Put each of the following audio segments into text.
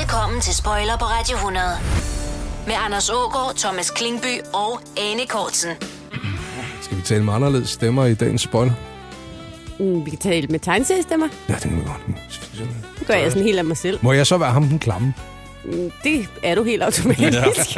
Velkommen til Spoiler på Radio 100. Med Anders Aagaard, Thomas Klingby og Ane Cortzen. Skal vi tale med anderledes stemmer i dagens spoiler? Vi kan tale med tegneseriestemmer. Ja, det kan vi godt. Nu gør jeg sådan helt af mig selv. Må jeg så være ham den klamme? Det er du helt automatisk.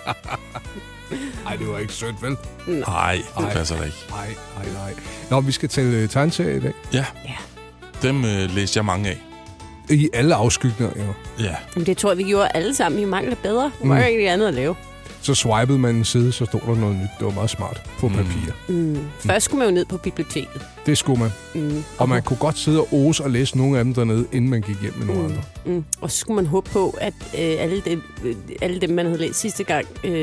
Nej, det var ikke sødt, vel? Nej, det passer da ikke. Nej. Nå, vi skal tale tegneserier i dag. Ja. Dem læste jeg mange af. I alle afskygninger, jo. Ja. Jamen, det tror jeg, vi gjorde alle sammen. I mangler bedre. Der var ikke andet at lave. Så swipede man en side, så stod der noget nyt. Det var meget smart på papir. Først skulle man jo ned på biblioteket. Det skulle man. Og man kunne godt sidde og ose og læse nogle af dem dernede, inden man gik hjem med nogle andre. Og så skulle man håbe på, at alle dem, man havde læst sidste gang,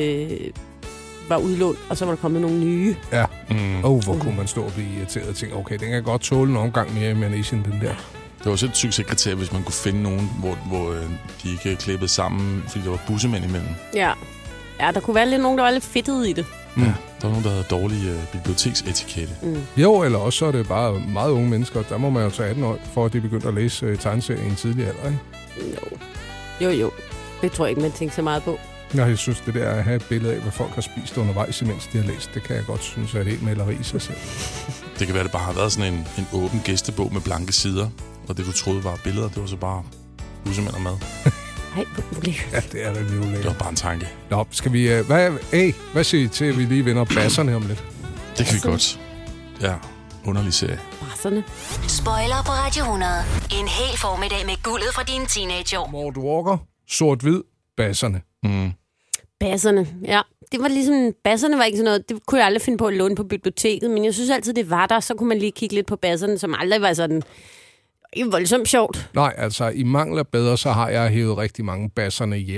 var udlånt, og så var der kommet nogle nye. Ja. Hvor kunne man stå og blive irriteret og tænke, okay, den kan jeg godt tåle en omgang mere i Manation, den der. Det var også et succeskriterie, hvis man kunne finde nogen, hvor de ikke klippede sammen, fordi der var bussemænd imellem. Ja, der kunne være nogen, der var lidt fedtede i det. Ja, der var nogen, der havde dårlig biblioteksetikette. Jo, eller også så er det bare meget unge mennesker. Der må man jo tage 18 år, for at de begyndte at læse tegneserier i en tidlig alder, ikke? Jo. Det tror jeg ikke, man tænker så meget på. Jeg synes, det der at have et billede af, hvad folk har spist undervejs, imens de har læst, det kan jeg godt synes er et helt maleri i sig selv. Det kan være, at det bare har været sådan en åben gæstebog med blanke sider, og det, du troede var billeder, det var så bare bussemænd og mad. Ja, det er da lige ulækkert. Det var bare en tanke. Nå, skal vi... Hvad siger I til, at vi lige vender basserne om lidt? Det kan vi godt. Ja, underlig serie. Basserne. Spoiler på Radio 100. En hel formiddag med guldet fra dine teenageår. Mort Walker, sort-hvid, basserne. Basserne, ja. Det var ligesom... Basserne var ikke sådan noget... Det kunne jeg aldrig finde på at låne på biblioteket, men jeg synes altid, det var der. Så kunne man lige kigge lidt på basserne, som aldrig var sådan... Ikke voldsomt sjovt. Nej, altså i mangel af bedre, så har jeg hævet rigtig mange basserne hjem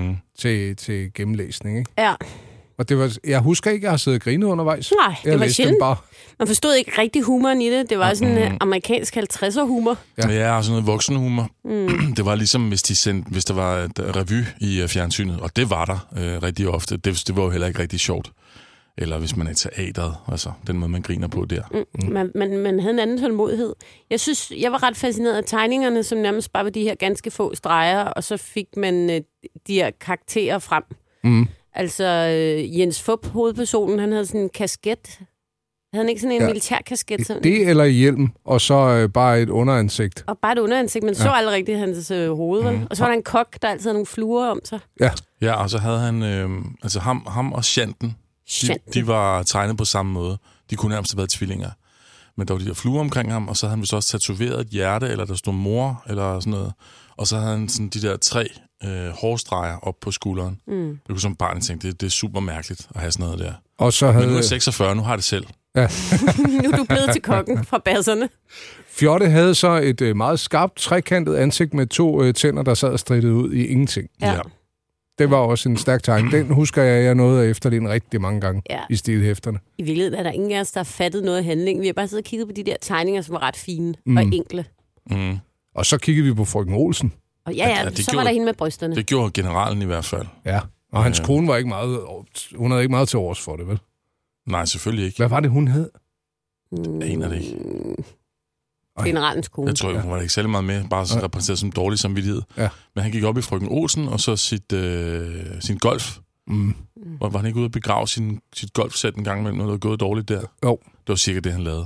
til gennemlæsning, ikke? Ja. Og det var, jeg husker ikke, at jeg har siddet og grinet undervejs. Nej, det var sjældent. Bare. Man forstod ikke rigtig humoren i det. Det var sådan amerikansk 50'er humor. Ja, og sådan noget voksenhumor. Det var ligesom, hvis der var et revy i fjernsynet, og det var der rigtig ofte. Det var jo heller ikke rigtig sjovt. Eller hvis man er i teateret, altså den måde, man griner på der. Man havde en anden tålmodighed. Jeg synes, jeg var ret fascineret af tegningerne, som nærmest bare var de her ganske få streger, og så fik man de her karakterer frem. Altså Jens Fup, hovedpersonen, han havde sådan en kasket. Havde han ikke sådan en militærkasket? Sådan? Det eller hjelm, og så bare et underansigt. Og bare et underansigt, men så aldrig rigtigt hans hoved. Og så var der en kok, der altid havde nogle fluer om sig. Ja, og så havde han, altså ham og Shanten. De var tegnet på samme måde. De kunne nærmest have været tvillinger. Men der var de der fluer omkring ham, og så havde han vist også tatoveret et hjerte, eller der stod mor, eller sådan noget. Og så havde han sådan de der 3 hårstreger op på skulderen. Jeg kunne som barn tænke, det er super mærkeligt at have sådan noget der. Og så havde... Men nu er jeg 46, nu har jeg det selv. Ja. Nu er du blevet til kokken fra basserne. Fjotte havde så et meget skarpt, trekantet ansigt med 2 tænder, der sad og strittede ud i ingenting. Ja. Det var også en stærk tegning. Den husker jeg nåede at efterligne rigtig mange gange i stilhæfterne. I virkeligheden er der ingen af os, der har fattet noget af handling. Vi har bare siddet og kigget på de der tegninger, som var ret fine og enkle. Og så kiggede vi på frøken Olsen. Og så var der hende med brysterne. Det gjorde generalen i hvert fald. Ja, og hans kone var ikke meget... Hun havde ikke meget til års for det, vel? Nej, selvfølgelig ikke. Hvad var det, hun hed? Jeg aner det ikke. Generalens kone. Jeg tror, hun var ikke særlig meget med, bare repræsenteret som dårlig samvittighed. Ja. Men han gik op i frøken Olsen, og så sin golf. Var han ikke ude at begrave sit golfsæt en gang imellem, når det var gået dårligt der? Jo. Det var sikkert det, han lavede.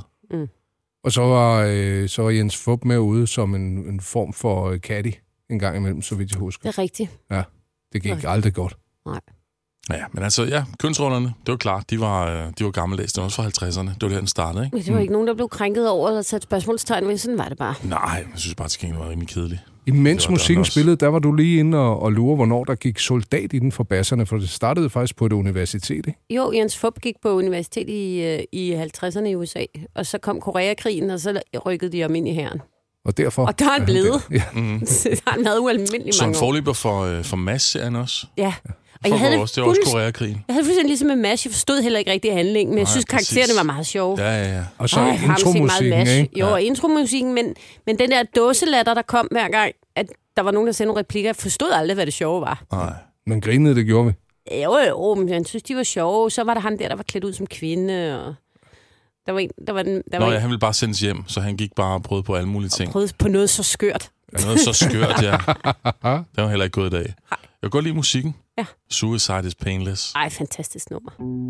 Og så var Jens Fup med ude som en form for caddy en gang imellem, så vidt jeg husker. Det er rigtigt. Ja, det gik aldrig godt. Nej. Ja, men altså, kønsrollerne, det var klart, de var gammeldags. Det var også fra 50'erne. Det var der, den startede, ikke? Men det var ikke nogen, der blev krænket over eller sat spørgsmålstegn ved. Sådan var det bare. Nej, jeg synes bare, at det var rimelig kedeligt. Imens musikken spillede, der var du lige inde og lure, hvornår der gik soldat inden for basserne, for det startede faktisk på et universitet, ikke? Jo, Jens Fup gik på universitet i 50'erne i USA, og så kom Koreakrigen, og så rykkede de om ind i hæren. Og derfor... Og der er han blevet. Ja. Han havde ualmindelig mange år. Så en forløber for MASH-serien også? Ja. Og det var også Koreakrigen. Jeg havde fuldstændig ligesom med MASH. Jeg forstod heller ikke rigtig handlingen, men jeg synes, karaktererne var meget sjove. Ja. Og så intromusikken, ikke? Jo, intromusikken, men den der dåselatter, der kom hver gang, at der var nogen, der sendte nogle replikker. Jeg forstod aldrig, hvad det sjove var. Nej. Men grinede, det gjorde vi. Jo, men jeg synes, de var sjove. Så var der ham der var klædt ud som kvinde, og... Han ville bare sendes hjem, så han gik bare og prøvede på alle mulige ting. Prøvede på noget så skørt. Det er noget så skørt, ja. Det var heller ikke gået i dag. Jeg kan godt lide musikken. Ja. Suicide is Painless. Ej, fantastisk nummer.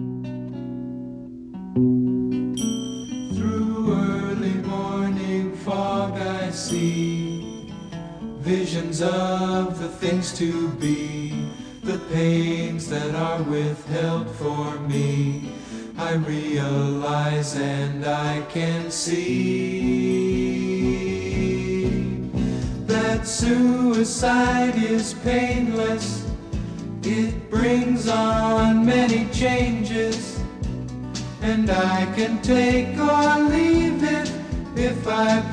Through early morning fog I see visions of the things to be, the pains that are withheld for me. I realize and I can see that suicide is painless. It brings on many changes, and I can take or leave it if I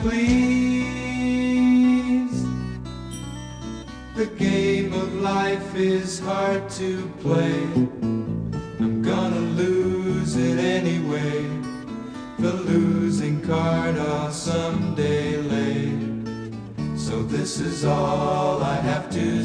please. The game of life is hard to play. I'm gonna lose it anyway. The losing card I'll someday lay. So this is all I have to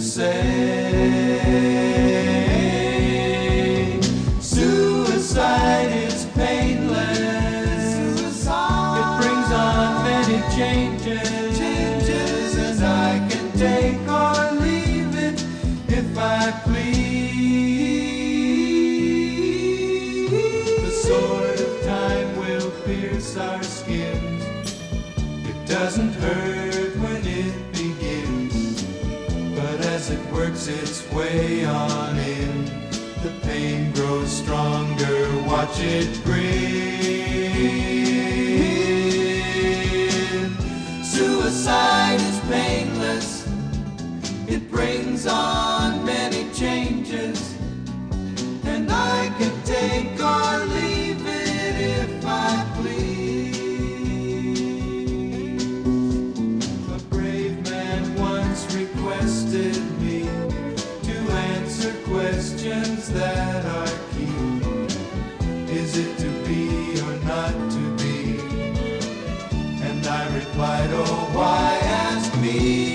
say. Suicide is painless. It brings on many changes, and I can take or leave it if I please. The sword of time will pierce our skins. It doesn't hurt when it begins, but as it works its way on in, the pain grows stronger, watch it grin. Suicide is painless. It brings on many changes, and I can take or leave it if I please. A brave man once requested me to answer questions that are key. Is it to be or not to be? And I replied, oh, why ask me?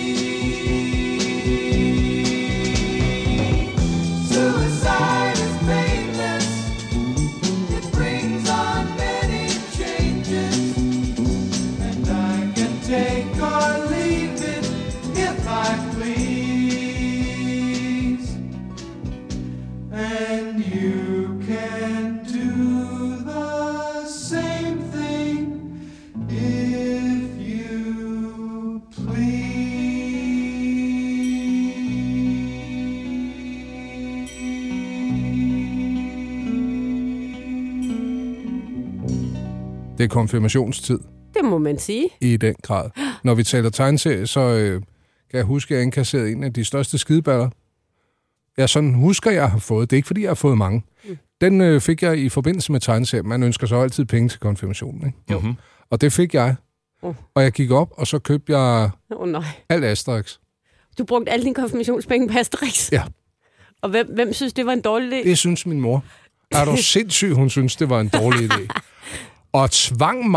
Suicide is painless. It brings on many changes, and I can take or leave it if I please. And you can do the same thing if you please. Det er konfirmationstid Det må man sige. i den grad. Når vi taler tegneserie, så kan jeg huske, at jeg indkasserede en af de største skideballer. Jeg sådan husker, jeg har fået. Det er ikke, fordi jeg har fået mange. Den fik jeg i forbindelse med tegneserie. Man ønsker så altid penge til konfirmationen, ikke? Jo. Mm-hmm. Og det fik jeg. Og jeg gik op, og så købte jeg Nej. alt Asterix. Du brugte alle dine konfirmationspenge på Asterix? Ja. Og hvem synes, det var en dårlig idé? Det synes min mor. Er du sindssyg, hun synes, det var en dårlig idé. Og tvang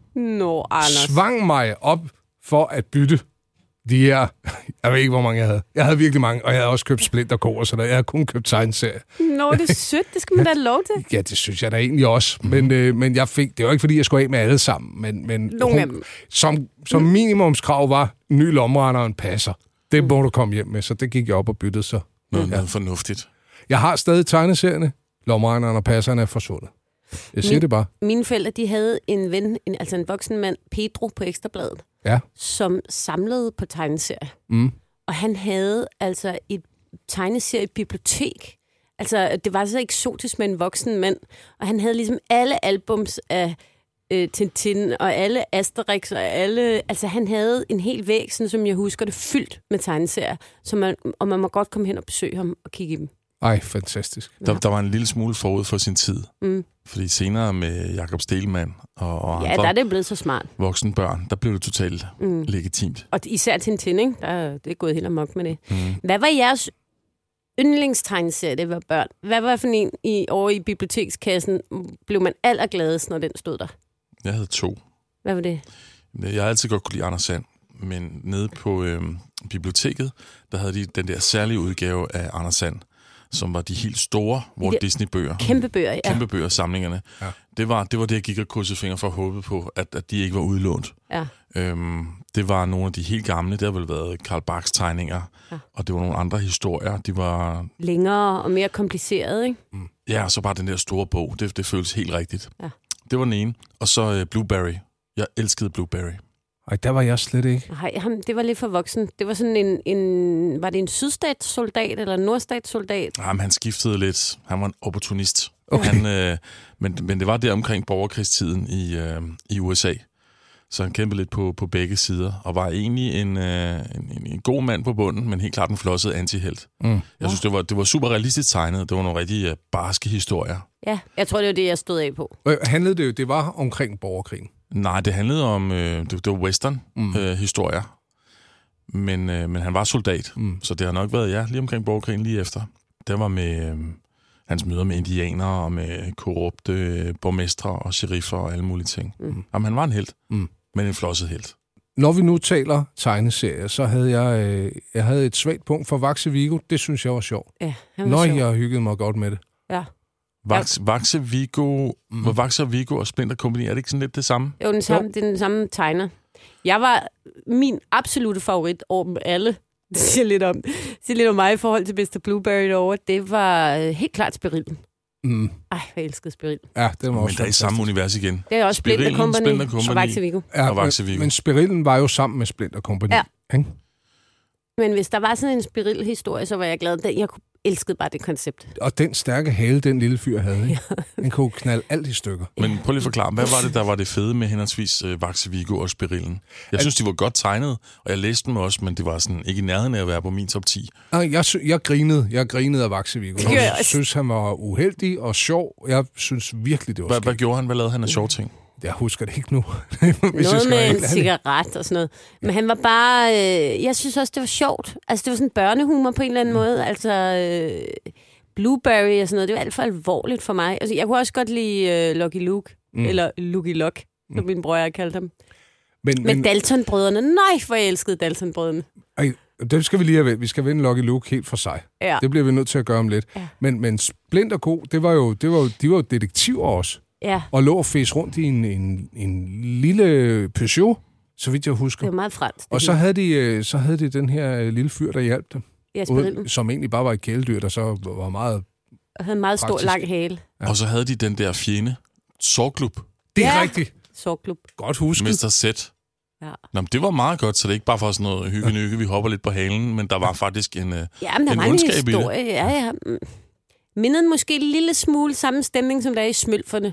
mig op for at bytte de her. Jeg ved ikke, hvor mange jeg havde. Jeg havde virkelig mange, og jeg havde også købt Splinter så jeg havde kun købt tegneserier. Nå, det er sødt. Det skal man da have lov til. Ja, det synes jeg da egentlig også. Men jeg fik, det var ikke, fordi jeg skulle af med alle sammen. Men nogle af dem. Som minimumskrav var, en ny lomrender og en passer. Det må du komme hjem med, så det gik jeg op og byttede så. Noget fornuftigt. Jeg har stadig tegneserierne. Lomrenderen og passerne er forsvundet. Jeg siger det bare. Mine forældre, de havde en ven, altså en voksen mand, Pedro på Ekstrabladet, som samlede på tegneserier. Og han havde altså et tegneseriebibliotek. Altså, det var så eksotisk med en voksen mand. Og han havde ligesom alle albums af Tintin og alle Asterix og alle... Altså, han havde en hel væg, sådan som jeg husker det, fyldt med tegneserier. Og man må godt komme hen og besøge ham og kigge i dem. Ej, fantastisk. Der var en lille smule forud for sin tid. Fordi senere med Jakob Stelman og andre der er det blevet så smart. Voksne børn, der blev det totalt legitimt. Og især Tintin, ikke? Det er gået helt amok med det. Hvad var jeres yndlingstegneserie, det var børn? Hvad var for en over i bibliotekskassen? Blev man allergladest, når den stod der? Jeg havde 2. Hvad var det? Jeg har altid godt kunne lide Anders Sand, men nede på biblioteket, der havde de den der særlige udgave af Anders Sand. som var de helt store Walt Disney-bøger. Kæmpe bøger, ja. Kæmpe bøger, samlingerne. Ja. Det var det, jeg gik og krydsede fingre for at håbe på, at de ikke var udlånt. Ja. Det var nogle af de helt gamle. Det har vel været Carl Barks tegninger, og det var nogle andre historier. De var længere og mere komplicerede, ikke? Ja, og så bare den der store bog. Det føltes helt rigtigt. Ja. Det var den ene. Og så Blueberry. Jeg elskede Blueberry. Ej, der var jeg slet ikke. Nej, det var lidt for voksen. Det var sådan en var det en sydstatssoldat eller en nordstatssoldat? Jamen, han skiftede lidt. Han var en opportunist. Okay. Men det var der omkring borgerkrigstiden i USA. Så han kæmpede lidt på begge sider, og var egentlig en god mand på bunden, men helt klart en flosset antihelt. Jeg synes, det var super realistisk tegnet. Det var nogle rigtig barske historier. Ja, jeg tror, det var det, jeg stod af på. Handlede det var omkring borgerkrigen? Nej, det handlede om det var western-historier. Men han var soldat, så det har nok været lige omkring borgerkrigen lige efter. Det var med hans møder med indianere og med korrupte borgmestre og sheriffer og alle mulige ting. Jamen, han var en helt, men en flosset helt. Når vi nu taler tegneserier, så havde jeg havde et svagt punkt for Vaxe Vigo. Det synes jeg var sjovt. Ja, han var sjov. Jeg har hygget mig godt med det. Ja. Vaxe Vigo og Splinter Company, er det ikke sådan lidt det samme? Jo, det er den samme tegner. Jeg var min absolutte favorit over dem alle. Det siger lidt om mig i forhold til Mr. Blueberry derovre. Det var helt klart Spirillen. Ej, jeg elskede Spirillen. Ja, det var også. Men der er i samme univers igen. Det er også Splinter Company og Vaxe Vigo. Ja, og Vaxe Vigo. Men Spirillen var jo sammen med Splinter Company. Ja. Ikke? Men hvis der var sådan en Spirill-historie, så var jeg glad. Jeg elskede bare det koncept. Og den stærke hale, den lille fyr havde, ikke? Den kunne knalde alt i stykker. Men prøv lige at forklare, hvad var det, der var det fede med henholdsvis Vaxe Vigo og Spirillen? Jeg synes, de var godt tegnet, og jeg læste dem også, men det var sådan ikke i nærheden af at være på min top 10. Jeg grinede af Vaxe Vigo. Jeg synes, han var uheldig og sjov. Jeg synes virkelig, det var Hvad gjorde han? Hvad lavede han af sjove ting? Jeg husker det ikke nu. Noget med en cigaret og sådan noget. Men han var bare... jeg synes også, det var sjovt. Altså, det var sådan børnehumor på en eller anden måde. Altså, Blueberry og sådan noget, det var alt for alvorligt for mig. Altså, jeg kunne også godt lide Lucky Luke. Eller Lucky Luck, som min bror jeg kaldte ham. Men Dalton-brødrene. Nej, hvor jeg elskede Dalton-brødrene. Det skal vi lige have vendt. Vi skal vende Lucky Luke helt for sig. Ja. Det bliver vi nødt til at gøre om lidt. Ja. Men Splinter Co, de var jo detektiver også. Ja. Og lå og fæs rundt i en lille Peugeot, så vidt jeg husker. Det var meget fransk. Og så havde de den her lille fyr, der hjalp dem. Ja, som egentlig bare var et kæledyr, der så var meget... Og havde en meget stor, lang hale. Ja. Og så havde de den der fjende, Sorgklub. Det er rigtigt. Sorgklub. Godt husket. Mr. Z. Ja. Nå, men det var meget godt, så det er ikke bare for sådan noget hygge, vi hopper lidt på halen, men der var faktisk en ondskab i det. Ja. Mindede måske en lille smule samme stemning, som der er i Smølferne.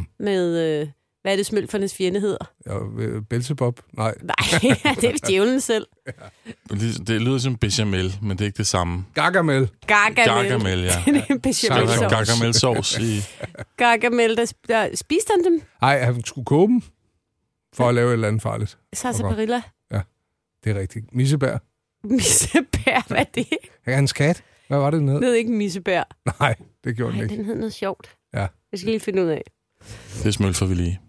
Med, hvad er det Smølfernes fjende hedder? Ja, Belzebub? Nej, det er djævlen selv. Ja. Det lyder som bechamel, men det er ikke det samme. Gargamel. Gargamel, ja. Det er bechamel-sovs. Gargamel-sovs i... Gargamel, der spiste han dem? Nej, han skulle koge dem for at lave et eller andet farligt. Sarsaparilla. Ja, det er rigtigt. Missebær. Missebær, hvad er det? Hans kat. Hvad var det, den hed? Den hed ikke Missebær. Nej, det gjorde den ikke. Den hed noget sjovt. Ja. Jeg skal lige finde ud af. Det smølfer vi lige.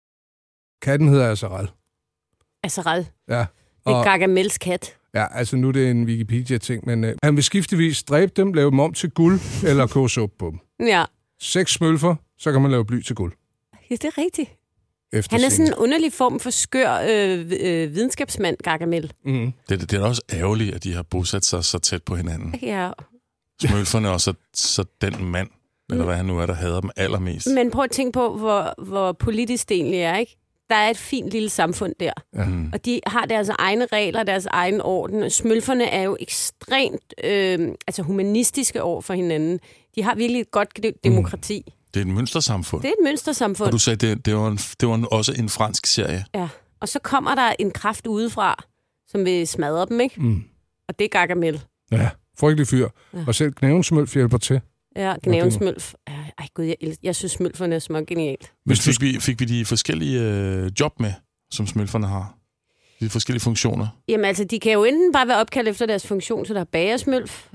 Katten hedder Azarel. Azarel? Ja. Det er Gargamels kat. Ja, altså nu er det en Wikipedia-ting, men han vil skiftevis dræbe dem, lave dem om til guld, eller koge suppe på dem. Ja. 6 smølfer, så kan man lave bly til guld. Ja, det er rigtigt. Han er sådan en underlig form for skør videnskabsmand, Gargamel. Mm. Det er også ærgerligt, at de har bosat sig så tæt på hinanden. Ja. Smølferne og så den mand, eller hvad han nu er, der hader dem allermest. Men prøv at tænke på, hvor politisk det egentlig er, ikke? Der er et fint lille samfund der. Ja. Og de har deres egne regler, deres egen orden. Smølferne er jo ekstremt humanistiske over for hinanden. De har virkelig et godt demokrati. Det er et mønstersamfund. Det er et mønstersamfund. Og du sagde, det var også en fransk serie. Ja, og så kommer der en kraft udefra, som vil smadre dem, ikke? Mm. Og det er Gargamel. Ja, frygtelig fyr. Ja. Og selv Knævensmølf hjælper til. Ja, Knævensmølf. Ej gud, jeg synes, smølferne er små genialt. Fik vi de forskellige job med, som smølferne har? De forskellige funktioner? Jamen altså, de kan jo enten bare være opkaldt efter deres funktion, så der er bagersmølf.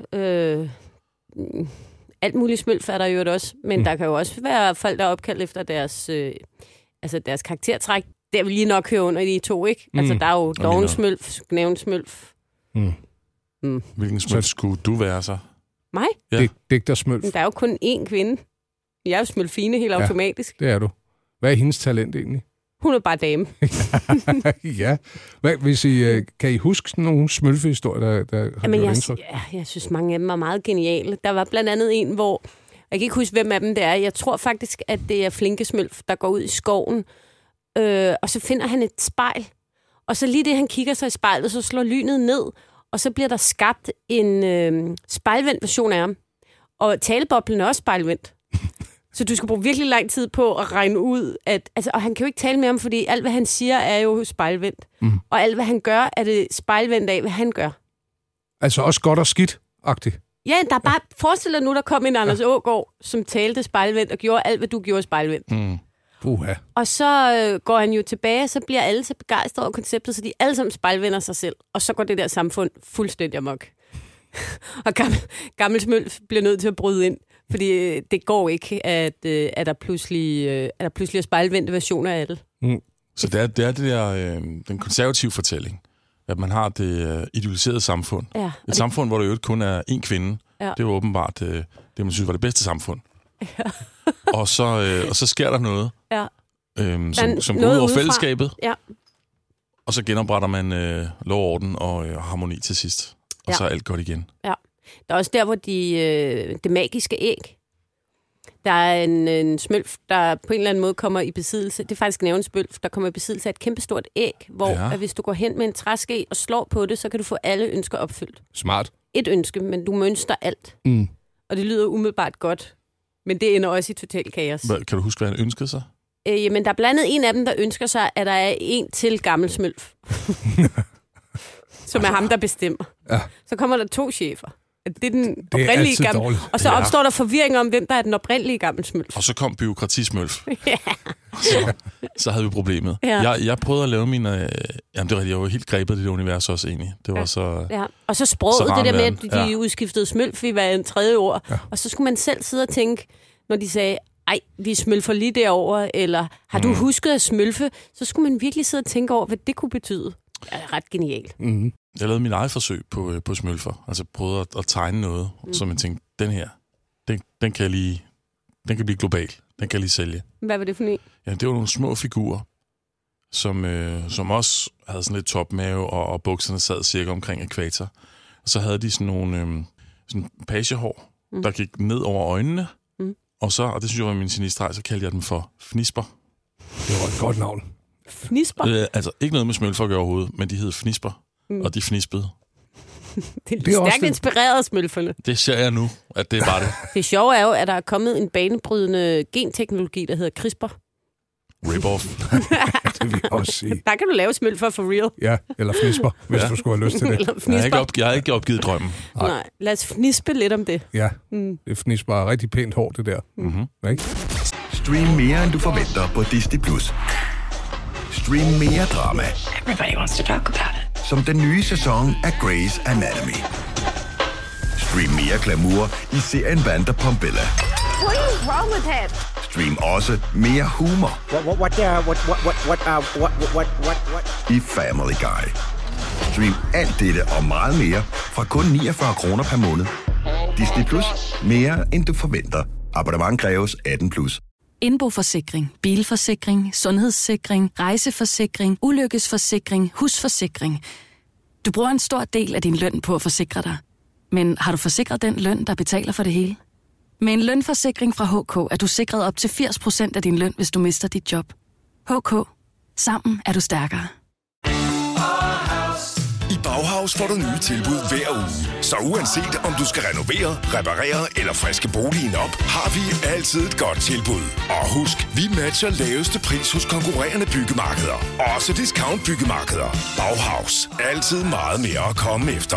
Alt muligt smølf er der jo også, men der kan jo også være folk, der er opkaldt efter deres karaktertræk. Der vil lige nok høre under de to, ikke? Altså, der er jo dovensmølf, knævensmølf. Hvilken smølf skulle du være så? Mig? Ja. Digtersmølf. Men der er jo kun én kvinde. Jeg er jo Smølfine helt automatisk. Det er du. Hvad er hendes talent egentlig? Hun er bare dame. Ja. Hvis kan I huske sådan nogle smølfehistorier, der har gjort indtryk? Jeg synes, mange af dem var meget geniale. Der var blandt andet en, hvor... Jeg kan ikke huske, hvem af dem det er. Jeg tror faktisk, at det er Flinke Smølf, der går ud i skoven. Og så finder han et spejl. Og så lige det, han kigger sig i spejlet, så slår lynet ned. Og så bliver der skabt en spejlvendt version af ham. Og taleboblen er også spejlvendt. Så du skal bruge virkelig lang tid på at regne ud, at... Altså, og han kan jo ikke tale med ham, fordi alt, hvad han siger, er jo spejlvendt. Og alt, hvad han gør, er det spejlvendt af, hvad han gør. Altså også godt og skidt-agtigt. Ja, der er bare... Forestil dig nu, der kom en Anders Aagaard, som talte spejlvendt og gjorde alt, hvad du gjorde spejlvendt. Og så går han jo tilbage, og så bliver alle så begejstrede over konceptet, så de alle sammen spejlvender sig selv. Og så går det der samfund fuldstændig amok. Og gammel Smølf bliver nødt til at bryde ind. Fordi det går ikke, at der pludselig er spejlvendte versioner af det. Så det er det der, den konservative fortælling, at man har det idealiserede samfund. Ja, et samfund, hvor der jo kun er én kvinde. Ja. Det er jo åbenbart det, man synes var det bedste samfund. Ja. og så sker der noget, som går ud over fællesskabet. Ja. Og så genopretter man lov og orden og harmoni til sidst. Og så er alt godt igen. Ja. Der er også der, hvor det magiske æg. Der er en smølf, der på en eller anden måde kommer i besiddelse. Det er faktisk en smølf, der kommer i besiddelse af et kæmpestort æg, hvor at hvis du går hen med en træske og slår på det, så kan du få alle ønsker opfyldt. Smart. Et ønske, men du mønster alt. Og det lyder umiddelbart godt, men det ender også i total kaos. Kan du huske, hvad han ønskede sig? Jamen, der er blandt andet en af dem, der ønsker sig, at der er en til gammel smølf. Som er ham, der bestemmer. Ja. Så kommer der 2 chefer. Det er den oprindelige gamle. Og så opstår der forvirring om, hvem der er den oprindelige gamle smølf. Og så kom bureaukratismølf. så havde vi problemet. Ja. Jeg prøvede at lave mine... Jamen, det var rigtigt. Jeg var helt grebet i det univers også egentlig. Det var så... Ja. Og så sproget, så det der med, at de udskiftede smølf i hver 3. år. Ja. Og så skulle man selv sidde og tænke, når de sagde, ej, vi smølfer lige derover, eller har du husket at smølfe? Så skulle man virkelig sidde og tænke over, hvad det kunne betyde. Det er ret genialt. Jeg lavede min eget forsøg på smølfer. Altså prøvede at tegne noget, så man tænkte, den her, den kan blive global. Den kan jeg lige sælge. Hvad var det for en? Ja, det var nogle små figurer, som også havde sådan lidt topmave, og bukserne sad cirka omkring ækvator. Og så havde de sådan nogle sådan pagehår, der gik ned over øjnene. Og det synes jeg var min genistreg, så kaldte jeg dem for fnisper. Det var et godt navn. Fnisper? Altså ikke noget med smølfer at gøre overhovedet, men de hed fnisper. Og de fnispede. Det er stærkt inspireret af smølferne. Det ser jeg nu, at det er bare det. Det sjove er jo, at der er kommet en banebrydende genteknologi, der hedder CRISPR. Rip-off. Det vil jeg også sige. Der kan du lave smølfer for real. Ja, eller fnisper, hvis du skulle have lyst til det. Jeg har ikke opgivet drømmen. Nej, lad os fnispe lidt om det. Ja, det fnisper er rigtig pænt hår, det der. Ikke? Stream mere, end du forventer på Disney+. Stream mere drama. Everybody wants to talk about it. Som den nye sæson af Grey's Anatomy. Stream mere glamour i serien Vanderpump-Bella. What is wrong with him? Stream også mere humor. What? I Family Guy. Stream alt dette og meget mere fra kun 49 kroner per måned. Disney Plus. Mere end du forventer. Abonnement kræves 18+. Indboforsikring, bilforsikring, sundhedssikring, rejseforsikring, ulykkesforsikring, husforsikring. Du bruger en stor del af din løn på at forsikre dig. Men har du forsikret den løn, der betaler for det hele? Med en lønforsikring fra HK er du sikret op til 80% af din løn, hvis du mister dit job. HK. Sammen er du stærkere. I Bauhaus får du nye tilbud hver uge. Så uanset om du skal renovere, reparere eller friske boligen op, har vi altid et godt tilbud. Og husk, vi matcher laveste pris hos konkurrerende byggemarkeder. Også discount byggemarkeder. Bauhaus. Altid meget mere at komme efter.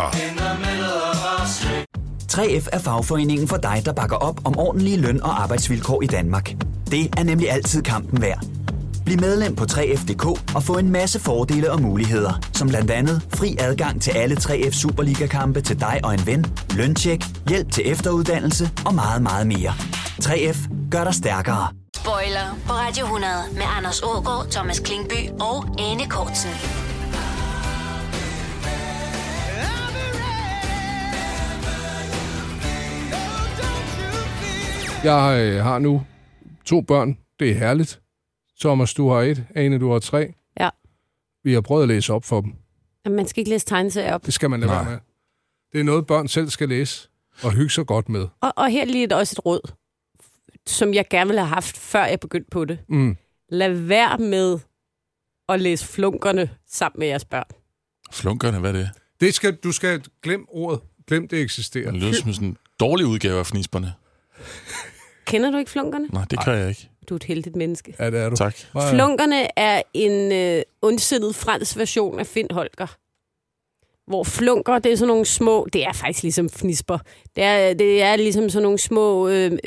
3F er fagforeningen for dig, der bakker op om ordentlige løn- og arbejdsvilkår i Danmark. Det er nemlig altid kampen værd. Bliv medlem på 3F.dk og få en masse fordele og muligheder, som blandt andet fri adgang til alle 3F Superliga-kampe til dig og en ven, løntjek, hjælp til efteruddannelse og meget, meget mere. 3F gør dig stærkere. Spoiler på Radio 100 med Anders Aagaard, Thomas Klingby og Ane Kortsen. Jeg har nu 2 børn. Det er herligt. Thomas, du har 1. Ane, du har 3. Ja. Vi har prøvet at læse op for dem. Jamen, man skal ikke læse tegneserier op. Det skal man lade være med. Det er noget, børn selv skal læse og hygge sig godt med. Og her lige også et råd, som jeg gerne ville have haft, før jeg begyndte på det. Lad være med at læse flunkerne sammen med jeres børn. Flunkerne, hvad er det? Du skal glemme ordet. Glem det eksisterer. Det lyder som sådan en dårlig udgave af fnisberne. Kender du ikke flunkerne? Nej, det kan jeg ikke. Du er et heldigt menneske. Ja, det er du. Tak. Flunkerne er en ondsindet fransk version af Finn Holger. Hvor flunker, det er sådan nogle små... Det er faktisk ligesom fnisper. Det er ligesom sådan nogle små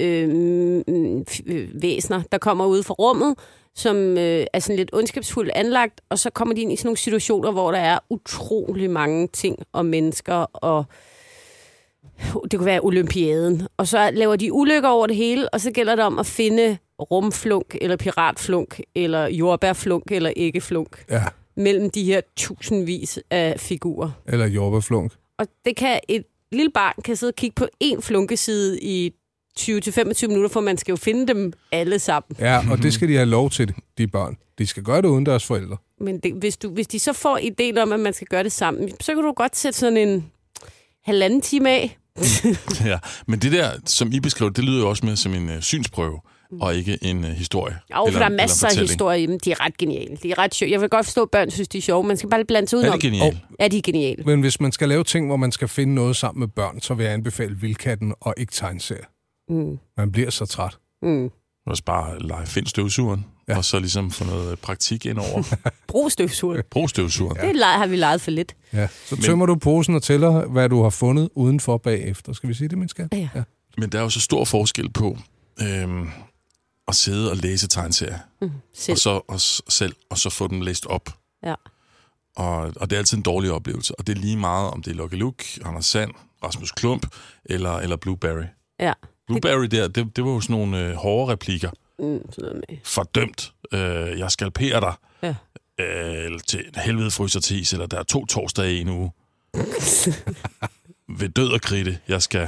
væsener, der kommer ud fra rummet, som er sådan lidt ondskabsfuldt anlagt, og så kommer de ind i sådan nogle situationer, hvor der er utrolig mange ting og mennesker, og det kunne være olympiaden. Og så laver de ulykker over det hele, og så gælder det om at finde rumflunk, eller piratflunk, eller jordbærflunk, eller æggeflunk. Ja. Mellem de her tusindvis af figurer. Eller jordbærflunk. Og det kan et lille barn kan sidde og kigge på en flunkeside i 20-25 minutter, for man skal jo finde dem alle sammen. Ja, og det skal de have lov til, de børn. De skal gøre det uden deres forældre. Men hvis de så får idéen om, at man skal gøre det sammen, så kan du godt sætte sådan en 1,5 time af. Ja, men det der, som I beskrev, det lyder jo også mere som en synsprøve, og ikke en historie. Jo, for der er masser af historier i dem. De er ret geniale. De er ret sjove. Jeg vil godt forstå, at børn synes, de er sjove. Man skal bare blande sig udenom. Er de geniale? Er de geniale? Men hvis man skal lave ting, hvor man skal finde noget sammen med børn, så vil jeg anbefale Vildkatten og ikke tegneserier. Man bliver så træt. Også bare find støvsugeren, og så ligesom få noget praktik ind over. Brug støvsugeren. Det har vi leget for lidt. Ja. Så tømmer du posen og tæller, hvad du har fundet udenfor bagefter. Skal vi sige det, min skat? Ja. Men der er jo så stor forskel på at sidde og læse tegneserier. Og så få dem læst op. Ja. Og det er altid en dårlig oplevelse. Og det er lige meget, om det er Lucky Luke, Anders Sand, Rasmus Klump eller Blueberry. Ja. Blueberry der, det var jo sådan nogle hårde replikker. Sådan noget med. Fordømt. Jeg skalperer dig. Ja. Eller til helvede fryser til is, eller der er 2 torsdage i en uge. Ved død og kridte, jeg skal et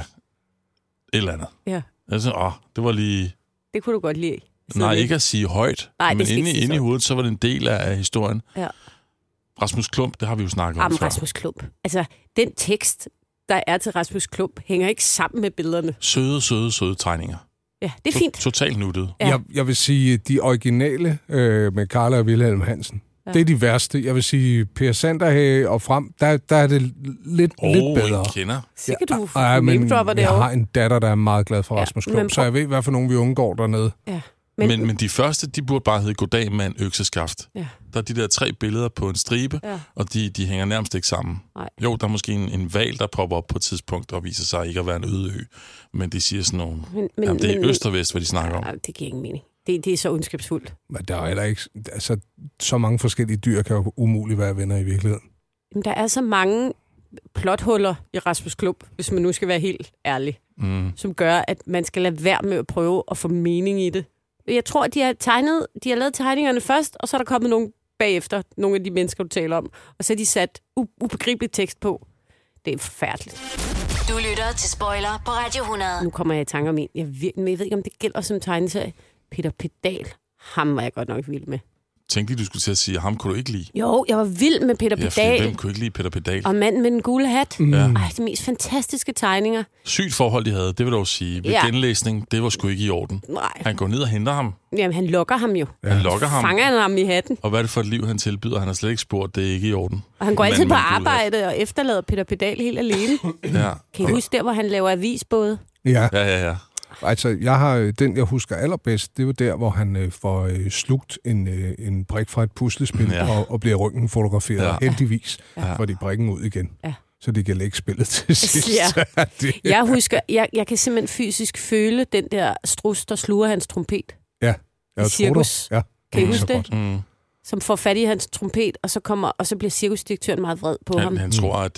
eller andet. Ja. Altså, det var lige... Det kunne du godt lide. Nej, ikke at sige højt, men inde i hovedet, så var det en del af historien. Ja. Rasmus Klump, det har vi jo snakket om før. Rasmus Klump. Altså, den tekst, der er til Rasmus Klump, hænger ikke sammen med billederne. Søde tegninger. Ja, det er fint. Totalt nuttet. Ja. Jeg vil sige, de originale med Carla og Wilhelm Hansen, det er de værste. Jeg vil sige, Per Sanderhage og frem, der er det lidt bedre. Jeg kender. Sikkert du men derover. Jeg har en datter, der er meget glad for Rasmus Klump, så jeg ved, hvad for nogen vi undgår dernede. Ja. Men de første, de burde bare hedde Goddag mand økseskaft. Ja. Der er de der 3 billeder på en stribe, og de hænger nærmest ikke sammen. Nej. Jo, der er måske en hval, der popper op på et tidspunkt og viser sig ikke at være en øde ø. Men de siger sådan nogle... det er øst og vest, hvad de snakker om. Det giver ingen mening. Det er så ondskabsfuldt. Men der er heller ikke... Altså, så mange forskellige dyr kan jo umuligt være venner i virkeligheden. Men der er så mange plothuller i Rasmus Klump, hvis man nu skal være helt ærlig, som gør, at man skal lade være med at prøve at få mening i det. Jeg tror, de har lavet tegningerne først, og så er der kommet nogen bagefter, nogle af de mennesker, du taler om, og så har de sat ubegribelig tekst på. Det er forfærdeligt. Du lytter til Spoiler på Radio 100. Nu kommer jeg i tanke om en. Jeg ved ikke, om det gælder som tegneserie. Peter Pedal. Ham var jeg godt nok vild med. Tænkte du skulle til at sige, at ham kunne du ikke lide? Jo, jeg var vild med Peter Pedal. Hvem kunne ikke lide Peter Pedal? Og manden med den gule hat. Ja. Ej, de mest fantastiske tegninger. Sygt forhold, de havde, det vil dog sige. Ved genlæsning, det var sgu ikke i orden. Nej. Han går ned og henter ham. Jamen, han lokker ham jo. Han lokker ham. Fanger han ham i hatten. Og hvad er det for et liv, han tilbyder? Han har slet ikke spurgt, det er ikke i orden. Og han går altid på arbejde og efterlader Peter Pedal helt alene. Ja. Kan I huske der, hvor han laver avisbåde? Ja. Altså, den, jeg husker allerbedst, det var der, hvor han får slugt en brik fra et puslespil og bliver ryggen fotograferet. Heldigvis får de brikken ud igen, så de kan lægge spillet til sidst. Ja. Jeg husker, jeg kan simpelthen fysisk føle den der strus, der sluger hans trompet. Ja, i cirkus. Kan I huske det? Som får fat i hans trompet, og så bliver cirkusdirektøren meget vred på ham. Han tror, at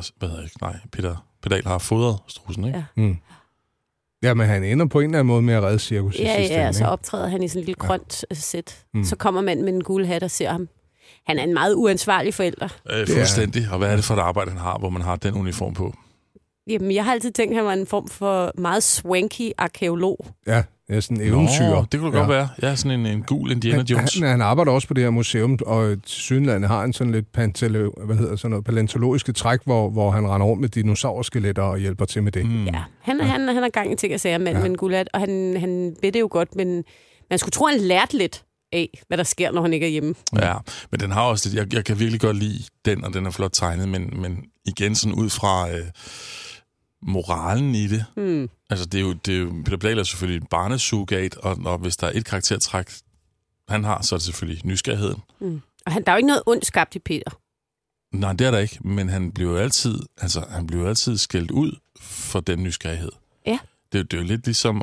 Peter Pedal har fodret strussen, ikke? Ja. Ja, men han ender på en eller anden måde med at redde cirkus i sidste ende. Ja, så optræder han i sådan en lille grønt sæt. Så kommer manden med den gule hat og ser ham. Han er en meget uansvarlig forælder. Fuldstændig. Og hvad er det for et arbejde, han har, hvor man har den uniform på? Jamen, jeg har altid tænkt, at han var en form for meget swanky arkeolog. Ja, sådan en eventyr. Nå, det kunne det godt være. Ja, sådan en gul Indiana Jones. Han arbejder også på det her museum, og Sydlandet har en sådan lidt paleontologiske træk, hvor han render rundt med dinosaurskeletter og hjælper til med det. Ja, han har gang i ting at sige, mand med en gulat, og han ved det jo godt, men man skulle tro, han lærte lidt af, hvad der sker, når han ikke er hjemme. Ja, men den har også lidt... Jeg kan virkelig godt lide den, og den er flot tegnet, men igen sådan ud fra moralen i det. Altså, det er jo Peter Pedal er selvfølgelig en barnesugat, og hvis der er et karaktertræk, han har, så er det selvfølgelig nysgerrigheden. Og der er jo ikke noget ondt skabt i Peter. Nej, det er der ikke, men han bliver jo altid skældt ud for den nysgerrighed. Ja. Det er jo lidt ligesom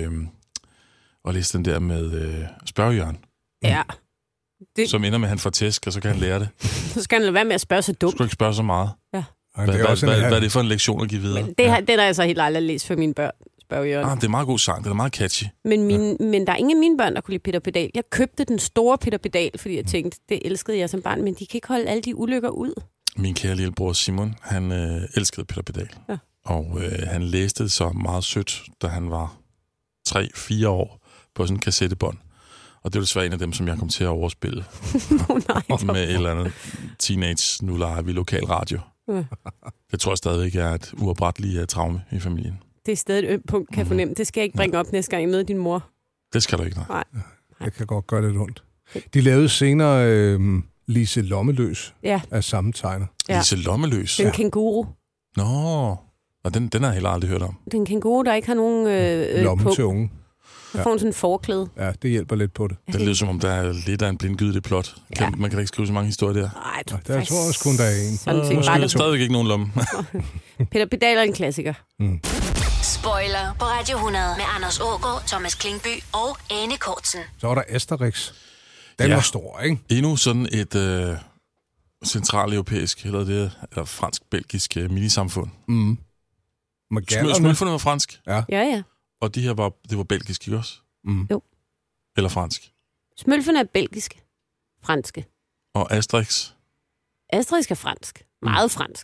at læse den der med spørgjørn. Ja. Som ender med, at han får tæsk, og så kan han lære det. Så skal han lade være med at spørge så dumt. Du skal ikke spørge så meget. Ja. Hvad er det for en lektion at give videre? Men den har jeg så helt aldrig læst for mine børn, spørgjørn. Det er meget god sang, den er meget catchy. Men der er ingen af mine børn, der kunne lide Peter Pedal. Jeg købte den store Peter Pedal, fordi jeg tænkte, det elskede jeg som barn, men de kan ikke holde alle de ulykker ud. Min kære lillebror Simon, han elskede Peter Pedal. Ja. Og han læste det så meget sødt, da han var 3-4 år på sådan en kassettebånd. Og det var desværre en af dem, som jeg kom til at overspille. Med et eller andet teenage, nu leger vi lokal radio. Ja. Det tror jeg stadigvæk er et uopretteligt traume i familien. Det er stadig et ømt punkt, kan jeg fornemme. Det skal jeg ikke bringe op næste gang, jeg møder din mor. Det skal du ikke, nej. Det kan godt gøre lidt ondt. De lavede senere Lise Lommeløs af samme tegner. Ja. Lise Lommeløs? Den kænguru. Nå, og den har jeg heller aldrig hørt om. Den kænguru, der ikke har nogen lomme til unge. Så får hun sådan en forklæde. Ja, det hjælper lidt på det. Det lyder som om, der er lidt af en blindgyde, det plot. Man kan da ikke skrive så mange historier der. Nej, der tror jeg også kun, der er en. Måske er der stadigvæk ikke nogen lomme. Peter Pedal er en klassiker. Spoiler på Radio 100 med Anders Aagaard, Thomas Klingby og Ane Kortsen. Så var der Asterix. Den var stor, ikke? Endnu sådan et centraleuropæisk, eller fransk-belgisk minisamfund. Smølferne var fransk. Ja. Og de her det var belgisk, ikke også? Jo. Eller fransk? Smølferne er belgiske. Franske. Og Asterix? Asterix er fransk. Meget fransk.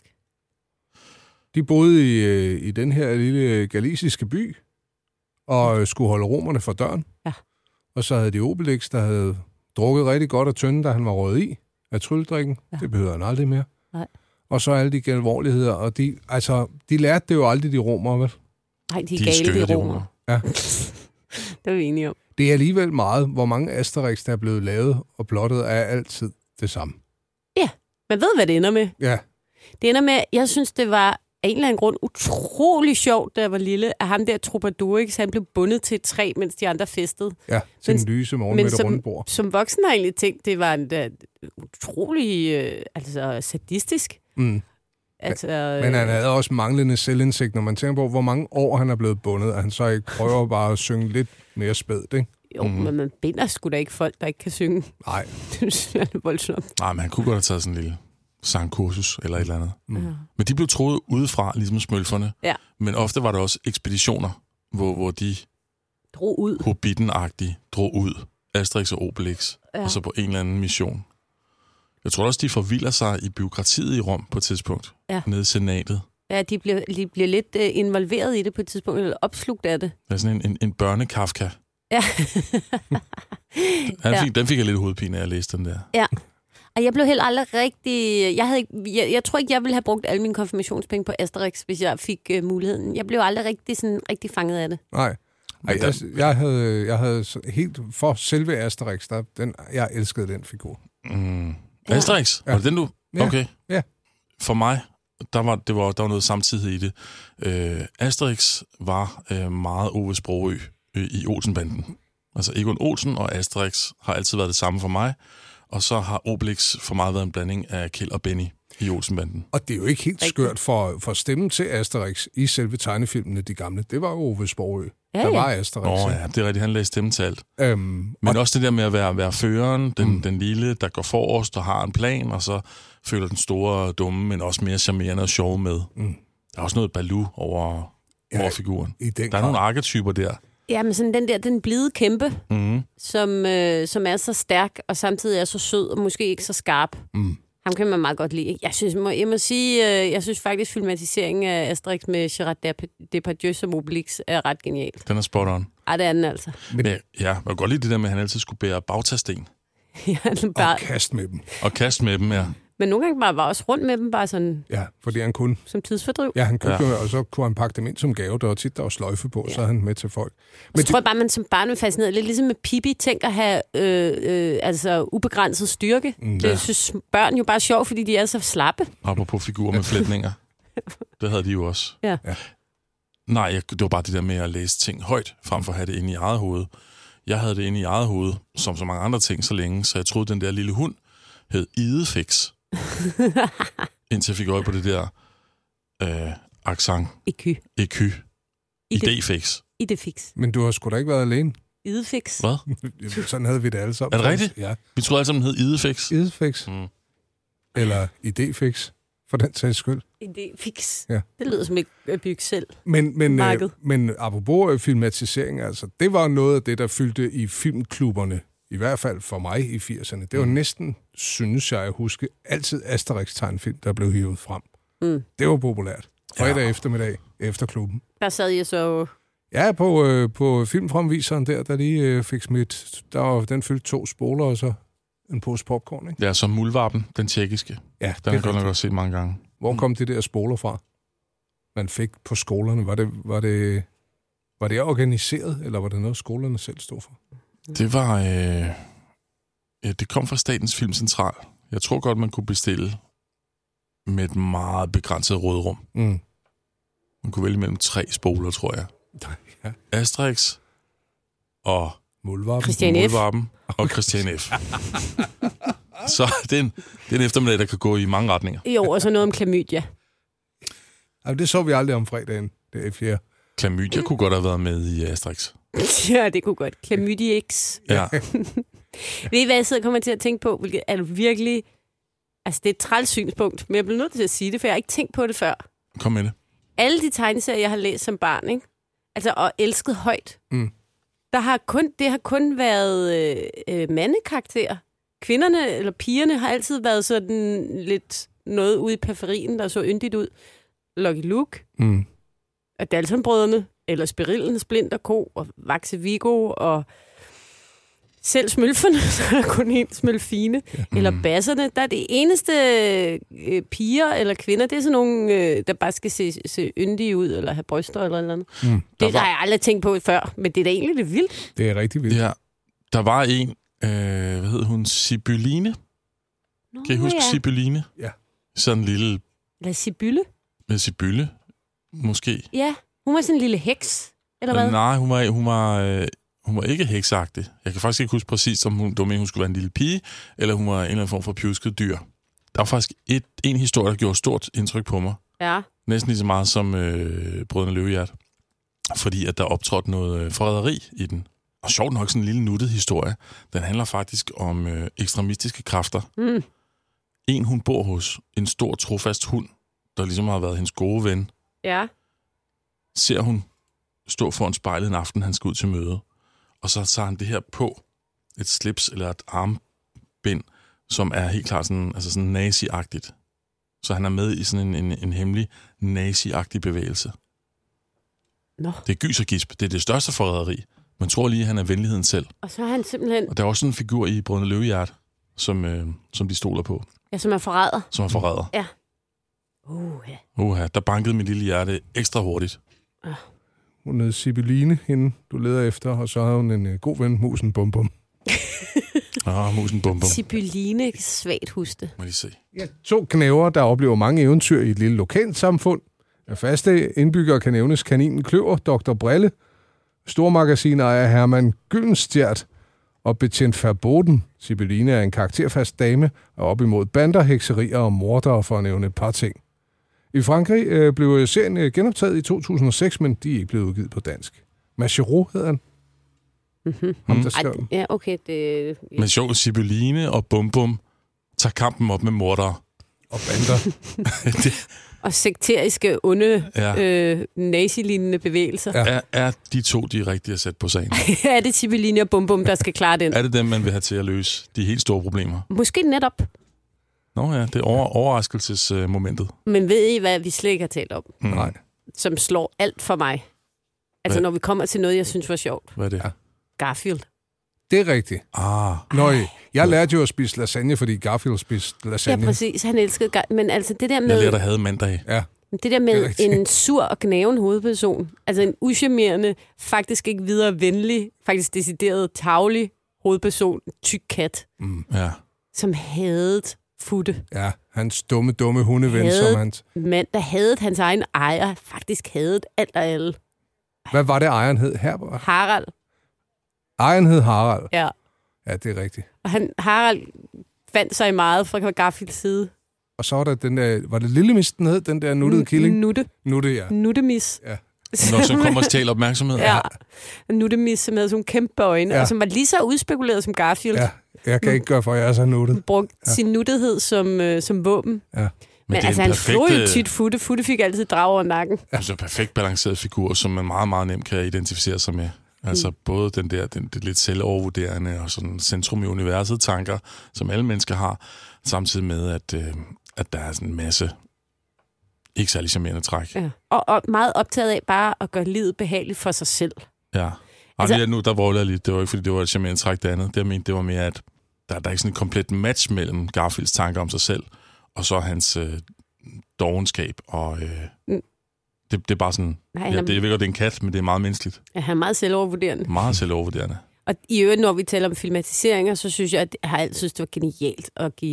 De boede i den her lille galiciske by, og skulle holde romerne for døren. Ja. Og så havde de Obelix, der havde drukket rigtig godt af tønden, da han var røget i af trylledrikken. Ja. Det behøver han aldrig mere. Nej. Og så alle de alvorligheder. Og de lærte det jo aldrig, de romere, vel? Nej, de er gale, de romere. Ja. Det er vi enige om. Det er alligevel meget, hvor mange Asterix, der er blevet lavet og plottet, er altid det samme. Ja, man ved, hvad det ender med. Ja. Det ender med, jeg synes, det var af en eller anden grund utrolig sjovt, da jeg var lille, at ham der Troubadourix, han blev bundet til et træ, mens de andre festede. Ja, til en lyse morgen med et rundbord. Som voksen har jeg egentlig tænkt, det var en utrolig sadistisk. Men han havde også manglende selvindsigt, når man tænker på, hvor mange år han er blevet bundet, at han så ikke prøver bare at synge lidt mere spædt, ikke? Jo, men man binder sgu da ikke folk, der ikke kan synge. Nej. Det er voldsomt. Nej, men han kunne godt have taget sådan en lille sangkursus eller et eller andet. Men de blev troet udefra, ligesom smølferne. Ja. Men ofte var der også ekspeditioner, hvor de drog ud. Hobbiten-agtigt drog ud. Asterix og Obelix. Ja. Og så på en eller anden mission. Jeg tror også, de forvilder sig i bureaukratiet i Rom på et tidspunkt. Ja. Nede i senatet. Ja, de bliver lidt involveret i det på et tidspunkt, eller opslugt af det. Det er sådan en børnekafka. Ja. Den fik jeg lidt hovedpine af at læse den der. Ja. Og jeg blev helt aldrig rigtig... Jeg tror ikke, jeg ville have brugt alle mine konfirmationspenge på Asterix, hvis jeg fik muligheden. Jeg blev aldrig rigtig fanget af det. Nej. Jeg havde helt for selve Asterix, jeg elskede den figur. Asterix? Ja. Var det den, du... Okay. Ja. For mig, der var noget samtidig i det. Asterix var meget Ove Sprogøe i Olsenbanden. Altså Egon Olsen og Asterix har altid været det samme for mig. Og så har Obelix for meget været en blanding af Kjeld og Benny i Olsenbanden. Og det er jo ikke helt skørt for stemmen til Asterix i selve tegnefilmene, de gamle. Det var jo Ove Sprogøe. Ja, der var Asterix. Ja, det er rigtigt. Han lagde stemme til alt. Men også det der med at være føreren, den lille, der går forrest og har en plan, og så føler den store dumme, men også mere charmerende og sjove med. Der er også noget Baloo over figuren. Der er nogle arketyper der. Ja, men sådan den blide kæmpe, som er så stærk, og samtidig er så sød, og måske ikke så skarp. Ham kan man meget godt lide. Ikke? Jeg må sige, jeg synes faktisk, filmatiseringen af Asterix med Gerard Depardieu som Obelix er ret genialt. Den er spot on. Ej, det er den altså. Men jeg kan godt lide det der med, at han altid skulle bære bagtasten. Og kaste med dem. Og kaste med dem, ja. Men nogle gange bare var også rundt med dem, bare sådan... Ja, fordi han kunne. Som tidsfordriv. Ja, han kunne, og så kunne han pakke dem ind som gave. Der var tit, der var sløjfe på, så er han med til folk. Men så tror jeg bare, man som barn vil fascineret. Lidt ligesom med Pippi, tænker at have altså ubegrænset styrke. Det synes børn jo bare er sjovt, fordi de er så slappe. Apropos figurer med flætninger. Det havde de jo også. Ja. Nej, det var bare det der med at læse ting højt, frem for at have det inde i eget hoved. Jeg havde det inde i eget hoved, som så mange andre ting så længe, så jeg troede, den der lille hund hed Idefix. Indtil jeg fik øje på det der accent. Eky. Idefix. Idefix. Men du har sgu da ikke været alene. Idefix. Hvad? Sådan havde vi det alle sammen. Er det rigtigt? Ja. Vi troede alle sammen, den hed Idefix. Idefix. Eller Idefix, for den sags skyld. Idefix. Ja. Det lyder som et bygge selv. Men apropos filmatisering, altså, det var noget af det, der fyldte i filmklubberne, i hvert fald for mig i 80'erne. Det var næsten, synes jeg, at huske, altid Asterix-tegnfilm, der blev hivet frem. Det var populært. Fredag eftermiddag efter klubben. Der sad jeg så... Ja, på filmfremviseren der lige fik smidt... Den fyldte 2 spoler og så en pose popcorn, ikke? Ja, som Muldvarpen, den tjekkiske. Ja, den har jeg godt nok også set mange gange. Hvor kom de der spoler fra, man fik på skolerne? Var det organiseret, eller var det noget, skolerne selv stod for? Det var... det kom fra Statens Filmcentral. Jeg tror godt, man kunne bestille med et meget begrænset råderum. Man kunne vælge mellem 3 spoler, tror jeg. Ja. Asterix og Muldvarpen og Christian F. Så det er en eftermiddag, der kan gå i mange retninger. Jo, og så noget om klamydia. Altså, det så vi aldrig om fredagen, det er 4. Klamydia kunne godt have været med i Asterix. Ja, det kunne godt. Klamydia X. Ja. Ved I, hvad jeg sidder og kommer til at tænke på? Hvilket er virkelig... Altså, det er et træls synspunkt, men jeg bliver nødt til at sige det, for jeg har ikke tænkt på det før. Kom med det. Alle de tegneserier, jeg har læst som barn, ikke? Altså, og elsket højt. Det har kun været mandekarakterer. Kvinderne eller pigerne har altid været sådan lidt noget ude i periferien, der så yndigt ud. Lucky Luke. Og Dalton-brødrene. Eller Spirillen, Splinter Co. og Vaxe Vigo. Og selv Smølferne, så er der kun en Smølfine. Eller Basserne. Der er det eneste piger eller kvinder, det er sådan nogle, der bare skal se yndige ud, eller have bryster eller andet. Det har jeg aldrig tænkt på før, men det er da egentlig lidt vildt. Det er rigtig vildt. Ja. Der var en, hvad hed hun, Sibylline? Kan I huske Sibylline? Ja. Sådan en lille... Eller Sibylle? Med Sibylle, måske. Ja, hun var sådan en lille heks, eller hvad? Nej, hun var ikke heksagtig. Jeg kan faktisk ikke huske præcis, om hun skulle være en lille pige, eller hun var en eller anden form for pjusket dyr. Der var faktisk en historie, der gjorde stort indtryk på mig. Ja. Næsten lige så meget som Brødrene Løvehjert. Fordi at der optrådte noget forræderi i den. Og sjovt nok sådan en lille nuttet historie. Den handler faktisk om ekstremistiske kræfter. Hun bor hos en stor trofast hund, der ligesom har været hendes gode ven. Ja. Ser hun stå foran spejlet en aften, han skal ud til møde. Og så tager han det her på, et slips eller et armbind, som er helt klart sådan, altså sådan nazi-agtigt. Så han er med i sådan en hemmelig nazi-agtig bevægelse. Nå. Det er gys og gisp. Det er det største forræderi. Man tror lige, at han er venligheden selv. Og så er han simpelthen... Og der er også sådan en figur i Brødrene Løvehjert, som de stoler på. Ja, som er forræder. Som er forræder. Ja. Der bankede mit lille hjerte ekstra hurtigt. Hun hed Sibylline, hende du leder efter, og så har hun en god ven, Musen Bum Bum. Musen Bum Bum. Sibylline, svagt huske. Må de se. Ja, 2 knæver, der oplever mange eventyr i et lille lokalt samfund. Af faste indbyggere kan nævnes Kaninen Kløver, Dr. Brille, stormagasinejer Hermann Gyllenstjert og betjent Verboten. Sibylline er en karakterfast dame og op imod bander, hekserier og mordere, for at nævne et par ting. I Frankrig blev serien genoptaget i 2006, men de er ikke blevet udgivet på dansk. Machereau hedder han. Ham, der skrev den. Ja, okay. Men sjovt, Sibylline og Bum Bum tager kampen op med mordere. Og bander. Og sekteriske, onde, nazi-lignende bevægelser. Ja. Er de 2, de er rigtige at sætte på sagen? Er det Sibylline og Bum Bum, der skal klare den? Er det dem, man vil have til at løse de helt store problemer? Måske netop. Nå ja, det er overraskelsesmomentet. Men ved I, hvad vi slet ikke har talt om? Nej. Som slår alt for mig. Altså, når vi kommer til noget, jeg synes var sjovt. Hvad er det? Ja. Garfield. Det er rigtigt. Jeg lærte jo at spise lasagne, fordi Garfield spiste lasagne. Ja, præcis. Han elskede men altså det der med... Jeg lærte at have mandag. Ja. Det der med en sur og gnaven hovedperson, altså en uschammerende, faktisk ikke videre venlig, faktisk decideret tarvelig hovedperson, tyk kat, som hadede Futte. Ja, hans dumme hundeven, som hans... mand, der hadede hans egen ejer, faktisk hadede alt og alle. Hvad var det, ejeren hed her? Harald. Ejeren hed Harald? Ja. Ja, det er rigtigt. Og Harald fandt sig meget fra Garfields side. Og så var der den der... Var det Lillemis, den hed? Den der nuttede killing? Nutte, ja. Nuttemis. Ja. Når så kommer stjæle opmærksomhed. Ja. Nuttemis, som havde sådan kæmpe øjne, og som var lige så udspekuleret som Garfield. Ja, jeg kan ikke gøre for, at jeg er så nuttet. Brugte sin nuttethed som våben. Ja. Men altså, han slog jo tit Futte. Futte fik altid drag over nakken. Ja. Det er en perfekt balanceret figur, som man meget, meget nemt kan identificere sig med. Altså både det lidt selvovervurderende og sådan centrum i universet tanker, som alle mennesker har, samtidig med, at der er sådan en masse ikke særlig charmerende træk. Ja. Og meget optaget af bare at gøre livet behageligt for sig selv. Ja. Altså, nu der volder jeg lidt. Det var ikke, fordi det var et charmerende træk det andet. Det, jeg mente, det var mere, at der er ikke sådan en komplet match mellem Garfields tanker om sig selv, og så hans dovenskab. Og det er bare sådan... Nej, det er virkelig, det er en kat, men det er meget menneskeligt. Ja, han er meget selvovervurderende. Meget selvovervurderende. Og i øvrigt, når vi taler om filmatiseringer, så synes jeg, at jeg har altid synes, det var genialt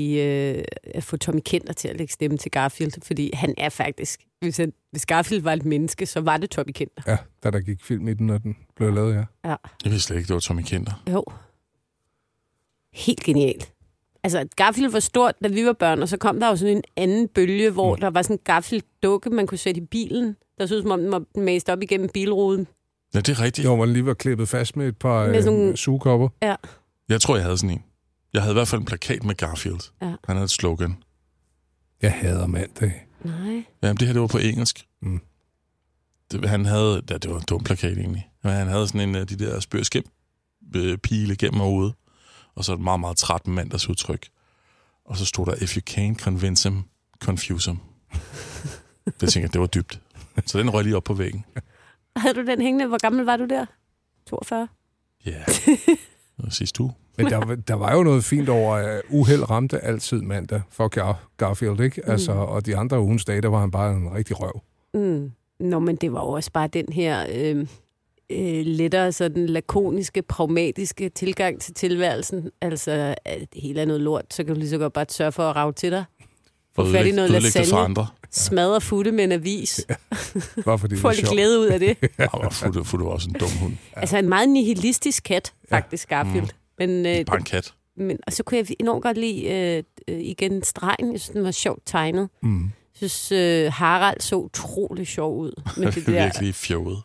at få Tommy Kenter til at lægge stemme til Garfield, fordi han er faktisk... Hvis Garfield var et menneske, så var det Tommy Kenter. Ja, da der gik film i den, når den blev lavet, ja. Jeg vidste slet ikke, det var Tommy Kenter. Jo. Helt genialt. Altså, Garfield var stort, da vi var børn, og så kom der jo sådan en anden bølge, hvor der var sådan en Garfield-dukke, man kunne sætte i bilen. Der så ud, som om den var mast op igennem bilruden. Ja, det er rigtigt. Jo, man lige var klippet fast med et par sugekopper. Ja. Jeg tror, jeg havde sådan en. Jeg havde i hvert fald en plakat med Garfield. Ja. Han havde et slogan. Jeg hader mandag. Nej. Jamen, det her, det var på engelsk. Han havde... Ja, det var en dum plakat, egentlig. Men han havde sådan en af de der spørskæm pile gennem hovedet. Og så et meget, meget træt mandagsudtryk. Og så stod der, if you can't convince him, confuse him. Det tænkte jeg, det var dybt. Så den røg lige op på væggen. Havde du den hængende? Hvor gammel var du der? 42? Ja, sidste uge. Men der var jo noget fint over, at uheld ramte altid mandag for Garfield, ikke? Altså, og de andre ugens dage, der var han bare en rigtig røv. Nå, men det var jo også bare den her lettere sådan lakoniske, pragmatiske tilgang til tilværelsen. Altså, det hele er noget lort, så kan du lige så godt bare sørge for at rage til dig. Få fat i noget lasagne. Smadre Futte med en avis. Ja. Få lidt glæde ud af det. Futte var også en dum hund. Ja. Altså en meget nihilistisk kat, faktisk, Garfield. Men, bare en kat. Og så kunne jeg enormt godt lide igen stregen. Jeg synes, den var sjovt tegnet. Jeg synes, Harald så utrolig sjov ud. Med det der virkelig fjollet.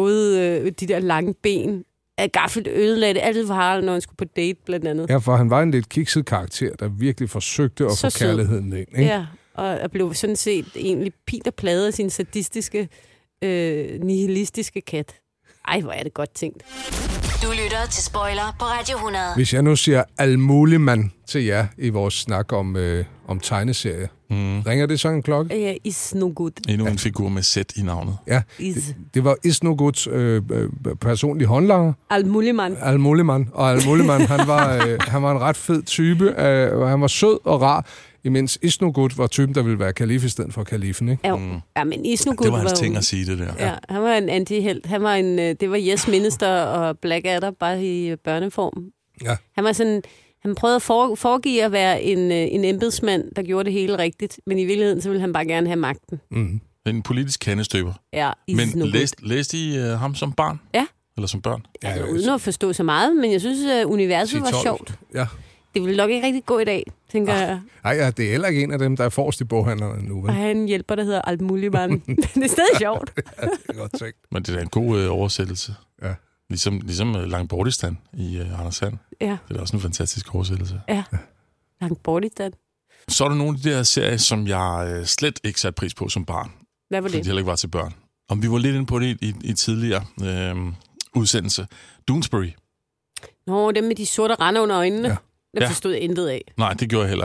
De der lange ben. Garfield ødelagde det altid for Harald, når han skulle på date, blandt andet. Ja, for han var en lidt kikset karakter, der virkelig forsøgte at få kærligheden ind. Ikke? Ja, og blev sådan set egentlig pint og pladet af sin sadistiske, nihilistiske kat. Ej, hvor er det godt tænkt. Du lytter til Spoiler på Radio 100. Hvis jeg nu siger almuligmand til jer i vores snak om tegneserie, ringer det så en klokke? Ja, is no good. Endnu en figur med Z i navnet. Ja, det var is no goods personlig håndlanger. Almuligmand. Og Almuligmand, han var en ret fed type. Han var sød og rar, imens Isnogut var typen, der ville være kalif i stedet for kalifen, ikke? Ja, men Isnogut det var hans ting at sige, det der. Ja, han var en antihelt. Han var det var Yes Minister og Blackadder, bare i børneform. Ja. Han var sådan... Han prøvede at foregive at være en embedsmand, der gjorde det hele rigtigt, men i virkeligheden, så ville han bare gerne have magten. En politisk kandestøber. Ja, men læste I ham som barn? Ja. Eller som børn? Ja, altså, uden at forstå så meget, men jeg synes, at universet var sjovt. Ja. Det ville nok ikke rigtig gå i dag, tænker jeg. Nej, det er heller ikke en af dem, der er forrest i boghandlerne nu. Vel? Og han en hjælper, der hedder Altmuligmand. Men det er stadig sjovt. Ja, det er godt tænkt. Men det er en god oversættelse. Ja. Ligesom Langbordistan i Anders Sand. Ja. Det er også en fantastisk oversættelse. Ja, Langbordistan. Så er der nogle af de der serier, som jeg slet ikke satte pris på som barn. Hvad var det? Fordi de heller ikke var til børn. Om vi var lidt inde på det i tidligere udsendelse. Doonesbury. Nå, dem med de sorte rande under øjnene. Ja. Det forstod jeg intet af. Nej, det gjorde jeg heller ikke.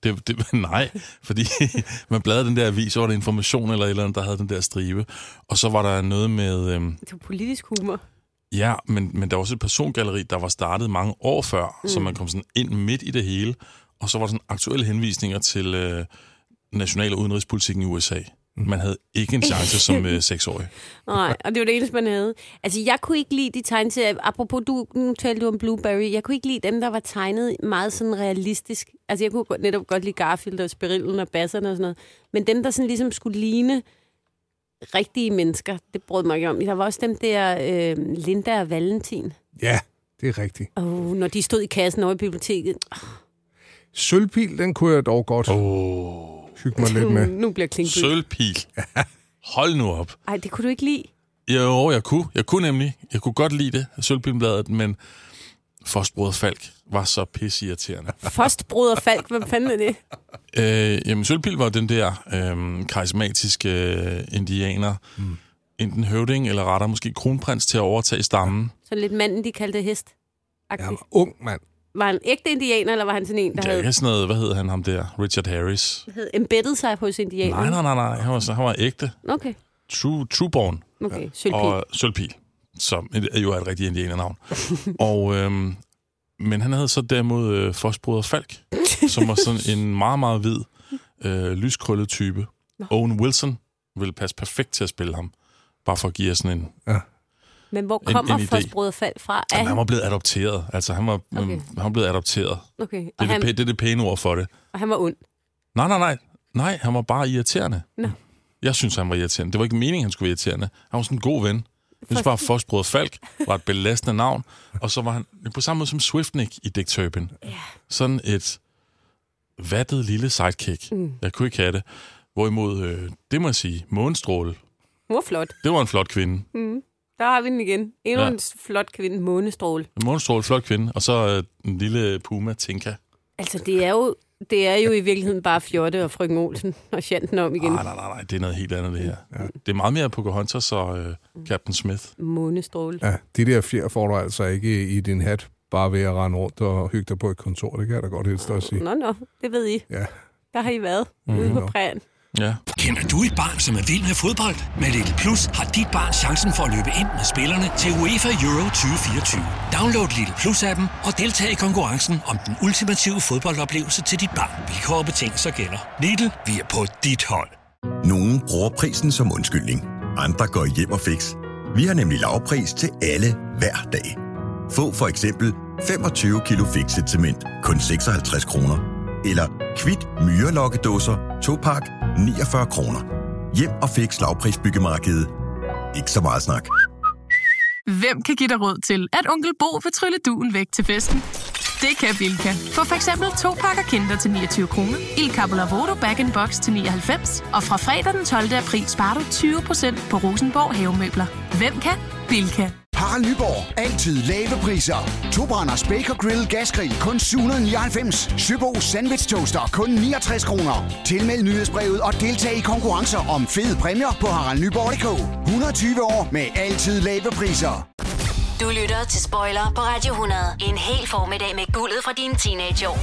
Nej, fordi man bladrede den der avis, så var der Information eller et eller andet, der havde den der stribe. Og så var der noget med... Det var politisk humor. Ja, men der var også et persongalleri, der var startet mange år før, så man kom sådan ind midt i det hele. Og så var der sådan aktuelle henvisninger til national- og udenrigspolitikken i USA. Man havde ikke en chance som 6-årig. Nej, og det var det eneste, man havde. Altså, jeg kunne ikke lide de tegneserier. Apropos, nu talte du om Blueberry. Jeg kunne ikke lide dem, der var tegnet meget sådan realistisk. Altså, jeg kunne netop godt lide Garfield og Spirillen og Basserne og sådan noget. Men dem, der sådan ligesom skulle ligne rigtige mennesker, det brød mig ikke om. Der var også dem der Linda og Valentin. Ja, det er rigtigt. Når de stod i kassen over i biblioteket. Sølvpil, den kunne jeg dog godt hygge mig lidt med. Nu bliver Klingby. Sølvpil. Hold nu op. Ej, det kunne du ikke lide? Jo, jeg kunne. Jeg kunne nemlig. Jeg kunne godt lide det, Sølvpilbladet, men Frostbroder Falk var så pisseirriterende. Frostbroder Falk, hvad fanden er det? Jamen, Sølvpil var den der karismatiske indianer. Enten høvding, eller rettere måske kronprins til at overtage stammen. Så lidt manden, de kaldte hest. Ja, ung mand. Var han ægte indianer, eller var han sådan en, der havde... Ja, sådan noget, hvad hed han ham der? Richard Harris. Havde embeddet sig hos indianerne? Nej. Han var ægte. Okay. Trueborn. Okay, Sølvpil. Og Sølvpil, som jo er et rigtigt indianernavn. Og, men han havde så derimod Frostbroder Falk, som var sådan en meget, meget hvid, lyskrøllet type. Owen Wilson ville passe perfekt til at spille ham. Bare for at give jer sådan en... Ja. Men hvor kommer Frostbroder Falk fra? Jamen, han var blevet adopteret. Altså, han var blevet adopteret. Okay. Det er det pæne ord for det. Og han var ond? Nej, han var bare irriterende. No. Jeg synes, han var irriterende. Det var ikke meningen, han skulle være irriterende. Han var sådan en god ven. Jeg synes bare, Frostbroder Falk var et belastende navn. Og så var han på samme måde som Swiftnick i Dick Turpin. Yeah. Sådan et vattet lille sidekick. Jeg kunne ikke have det. Hvorimod, det må jeg sige, Månestråle. Hvor flot. Det var en flot kvinde. Der har vi den igen. Endnu en flot kvinde, Månestråle. Månestråle, flot kvinde. Og så en lille puma, Tinka. Altså, det er jo i virkeligheden bare Fjotte og Frøken Olsen og Shanten om igen. Nej, det er noget helt andet, det her. Ja. Det er meget mere Pocahontas og Captain Smith. Månestråle. Ja, de der fjer får du altså ikke i din hat, bare ved at rende rundt og hygge dig på et kontor. Det kan jeg da godt helst også sige. Nå, det ved I. Ja. Der har I været ude på prægen. Ja. Kender du et barn, som er vild med fodbold? Med Little Plus har dit barn chancen for at løbe ind med spillerne til UEFA Euro 2024. Download Little Plus-appen og deltag i konkurrencen om den ultimative fodboldoplevelse til dit barn. Vilkår og betingelser gælder. Lidl, vi er på dit hold. Nogle bruger prisen som undskyldning. Andre går hjem og fix. Vi har nemlig lavpris til alle hver dag. Få for eksempel 25 kilo Fixit cement, kun 56 kroner. Eller Kvit myrelokkedåser 2-pak, 49 kroner. Hjem og fix lavprisbyggemarkedet. Ikke så meget snak. Hvem kan give dig råd til, at onkel Bo vil trylle duen væk til festen? Det kan Bilka. Få for eksempel 2 pakker Kinder til 29 kroner, Il Capo Lavoro Bag-in-Box til 99, og fra fredag den 12. april sparer du 20% på Rosenborg Havemøbler. Hvem kan? Bilka. Harald Nyborg. Altid lave priser. 2-brænders Baker Grill Gasgrill kun 799. Søbo Sandwich Toaster kun 69 kroner. Tilmeld nyhedsbrevet og deltag i konkurrencer om fede præmier på haraldnyborg.dk. 120 år med altid lave priser. Du lytter til Spoiler på Radio 100. En hel formiddag med guldet fra dine teenageår.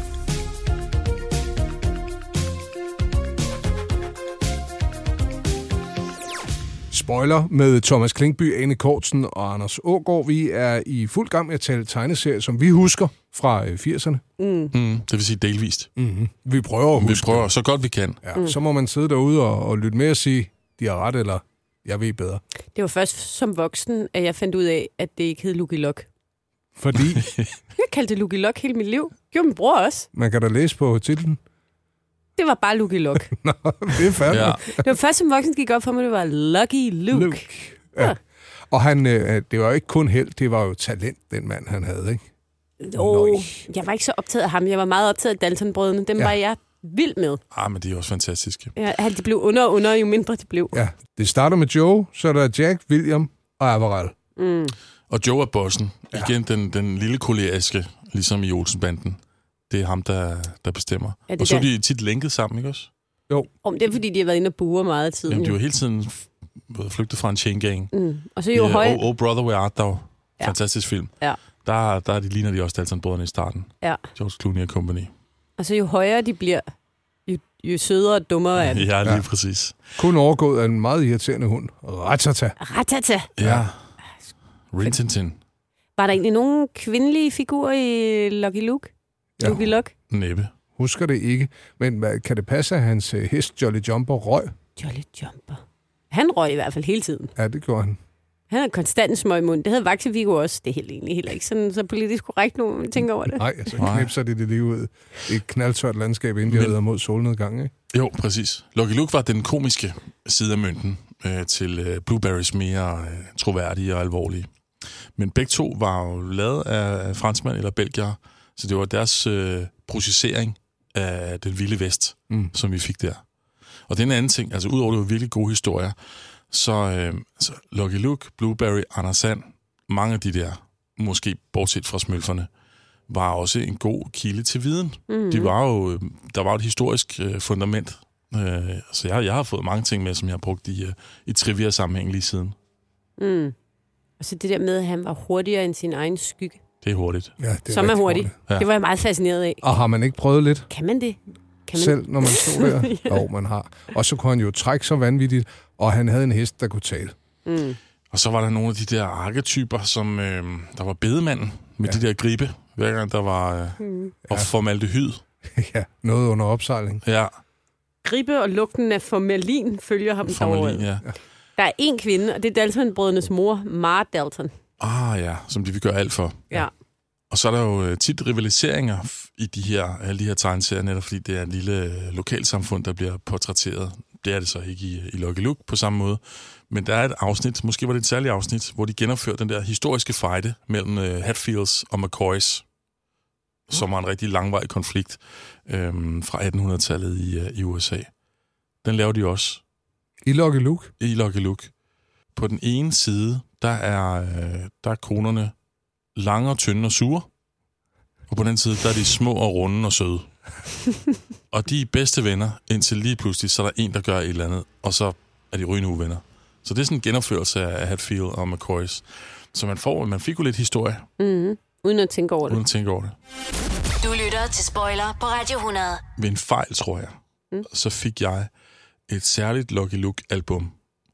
Spoiler med Thomas Klingby, Ane Kortsen og Anders Aagaard. Vi er i fuld gang med at tale tegneserier, som vi husker fra 80'erne. Det vil sige delvist. Vi prøver at huske. Vi prøver så godt vi kan. Ja, så må man sidde derude og lytte med og sige, de har ret, eller jeg ved bedre. Det var først som voksen, at jeg fandt ud af, at det ikke hed Lucky Luck. Fordi? Jeg kaldte det Lucky Luck hele mit liv. Gjorde min bror også. Man kan da læse på titlen. Det var bare Lucky Luck. Nå, det er fandme. Ja. Det var først som voksen gik op for mig, det var Lucky Luke. Ja. Og han, det var jo ikke kun held, det var jo talent, den mand, han havde, ikke? Jeg var ikke så optaget af ham. Jeg var meget optaget af Dalton-brødrene. Dem var jeg vild med. Men de er også fantastiske. Ja, de blev under og under, jo mindre de blev. Ja, det starter med Joe, så er der Jack, William og Averell. Og Joe er bossen. Igen den lille koleriske, ligesom i Olsenbanden. Det er ham, der bestemmer. Og så er de tit lænket sammen, ikke også? Jo. Det er, fordi de har været inde og buer meget af tiden. Jamen, de var hele tiden flygtet fra en chain gang. Og så jo højt. Oh Brother, Where Art Thou? Fantastisk film. Ja. Der ligner de også Dalton-brødrene i starten. Ja. George Clooney og company. Og så jo højere de bliver, jo sødere og dummere er det. Ja, lige præcis. Kun overgået af en meget irriterende hund. Ratata. Ratata. Ja. Rin-Tin-Tin. Var der egentlig nogen kvindelige figurer i Lucky Luke? Ja. Lucky Luke? Næppe. Husker det ikke. Men kan det passe, at hans hest Jolly Jumper røg? Jolly Jumper. Han røg i hvert fald hele tiden. Ja, det gjorde han. Han havde konstant smøg i munden. Det havde Vaxe Viggo også. Det er egentlig heller ikke sådan så politisk korrekt, når man tænker over det. Nej, altså knipser det lige ud. Et knaldtørt landskab, inden de rider mod solnedgang, ikke? Jo, præcis. Lucky Luke var den komiske side af mønten til Blueberries mere troværdige og alvorlige. Men begge to var jo lavet af franskmænd eller belgier, så det var deres processering af den vilde vest, som vi fik der. Og det er en anden ting, altså udover det var virkelig gode historier, så Lucky Luke, Blueberry, Anders Sand, mange af de der, måske bortset fra smølferne, var også en god kilde til viden. De var jo, der var et historisk fundament, så jeg har fået mange ting med, som jeg har brugt i trivia-sammenhæng lige siden. Og så det der med, at han var hurtigere end sin egen skygge. Det er hurtigt. Ja, det er som er hurtigt. Ja. Det var jeg meget fascineret af. Og har man ikke prøvet lidt? Kan man det? Selv, når man stod der? Ja. Jo, man har. Og så kunne han jo trække så vanvittigt, og han havde en hest, der kunne tale. Og så var der nogle af de der arketyper, som der var bedemanden med de der gribe, hver gang der var og formaldehyd. Ja, noget under opsejling. Ja. Gribe og lugten af formalin følger ham Formalin, derovre. ja. Der er en kvinde, og det er Dalton-brødrenes mor, Mara Dalton. Ja, som de vil gøre alt for. Ja. Og så er der jo tit rivaliseringer i alle de her tegneserier, netop fordi det er et lille lokalsamfund, der bliver portrætteret. Det er det så ikke i Lucky Luke på samme måde. Men der er et afsnit, måske var det et særligt afsnit, hvor de gennemfører den der historiske fejde mellem Hatfields og McCoys, som var en rigtig langvarig konflikt fra 1800-tallet i USA. Den laver de også. I Lucky Luke? I Lucky Luke. På den ene side, der er konerne lange og tynde og sure. Og på den side, der er de små og runde og søde. Og de er bedste venner, indtil lige pludselig, så er der en, der gør et eller andet, og så er de rygende uvenner. Så det er sådan en genopførelse af Hatfield og McCoys. Så man fik jo lidt historie. Uden at tænke over det. Uden at tænke over det. Du lytter til Spoiler på Radio 100. Ved en fejl, tror jeg, så fik jeg et særligt Lucky Luke-album,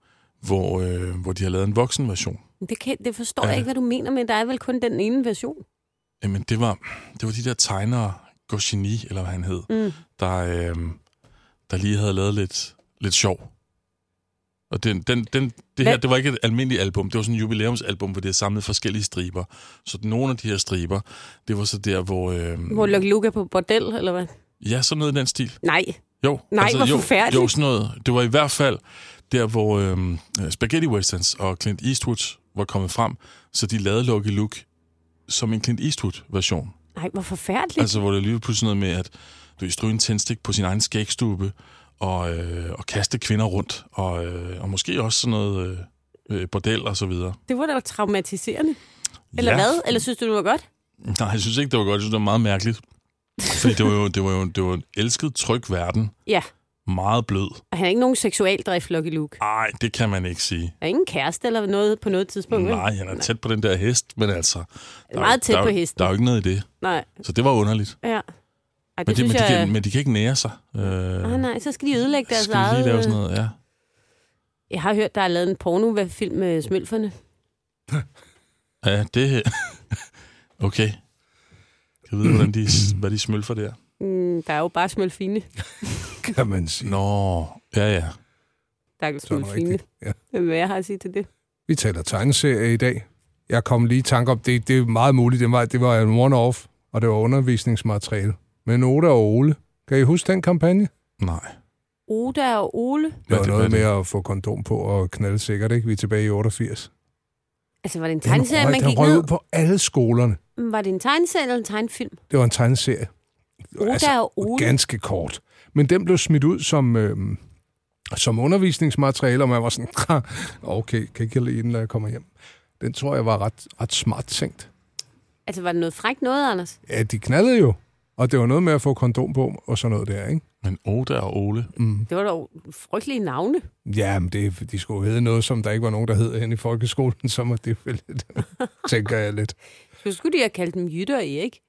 hvor de har lavet en voksenversion. Det forstår jeg ikke, hvad du mener med. Der er vel kun den ene version. Jamen, det var de der tegnere, Goscinny, eller hvad han hed, der lige havde lavet lidt sjov. Og det her, det var ikke et almindeligt album, det var sådan et jubilæumsalbum, hvor det er samlet forskellige striber. Så nogle af de her striber, det var så der, hvor Lucky Luke er på bordel, eller hvad? Ja, sådan noget i den stil. Nej. Jo. Nej, hvor forfærdeligt. Jo, sådan noget. Det var i hvert fald der, hvor Spaghetti Westerns og Clint Eastwood var kommet frem, så de lavede Lucky Luke som en Clint Eastwood-version. Nej, hvor forfærdeligt. Altså, hvor det lige pludselig noget med, at du stryge en tændstik på sin egen skægstube, og kaste kvinder rundt, og måske også sådan noget bordel og så videre. Det var da traumatiserende. Eller hvad? Eller synes du, det var godt? Nej, jeg synes ikke, det var godt. Jeg synes, det var meget mærkeligt. Fordi det var en elsket, tryg verden. Ja. Meget blød. Og han er ikke nogen seksualdrift, Lucky Luke. Nej, det kan man ikke sige. Der er ingen kæreste eller noget på noget tidspunkt. Nej, han er tæt på den der hest, men altså... Meget tæt på hesten. Der er jo ikke noget i det. Nej. Så det var underligt. Ja. Ej, Men de kan ikke nære sig. Nej, så skal de ødelægge deres eget... eget... Skal de lige lave sådan noget, ja. Jeg har hørt, der er lavet en porno-film med smølferne. Ja, det... Okay. Jeg ved, hvad de smølfer der. Der er jo bare smølfine. Kan man sige. Nå, ja. Der er smølfine. Ja. Hvad jeg har at sige til det? Vi taler tegneserie i dag. Jeg kom lige i tanke om, det er meget muligt, det var en one-off, og det var undervisningsmateriale. Men Oda og Ole, kan I huske den kampagne? Nej. Oda og Ole? Det var noget med at få kondom på og knalde sikkert, ikke? Vi er tilbage i 88. Altså, var det en tegneserie, man gik ned? Den ud på alle skolerne. Var det en tegneserie eller en tegnefilm? Det var en tegneserie. Oda og Ole? Ganske kort. Men den blev smidt ud som undervisningsmateriale, og man var sådan, okay, kan ikke lide den, når jeg kommer hjem. Den tror jeg var ret smart tænkt. Altså, var det noget frækt noget, Anders? Ja, de knaldede jo. Og det var noget med at få kondom på, og sådan noget der, ikke? Men Oda og Ole? Det var dog frygtelige navne. Ja, men de skulle hedde noget, som der ikke var nogen, der hed hen i folkeskolen, så må det vel lidt, tænker jeg lidt. Så skulle de have kaldt dem Jytte og Erik.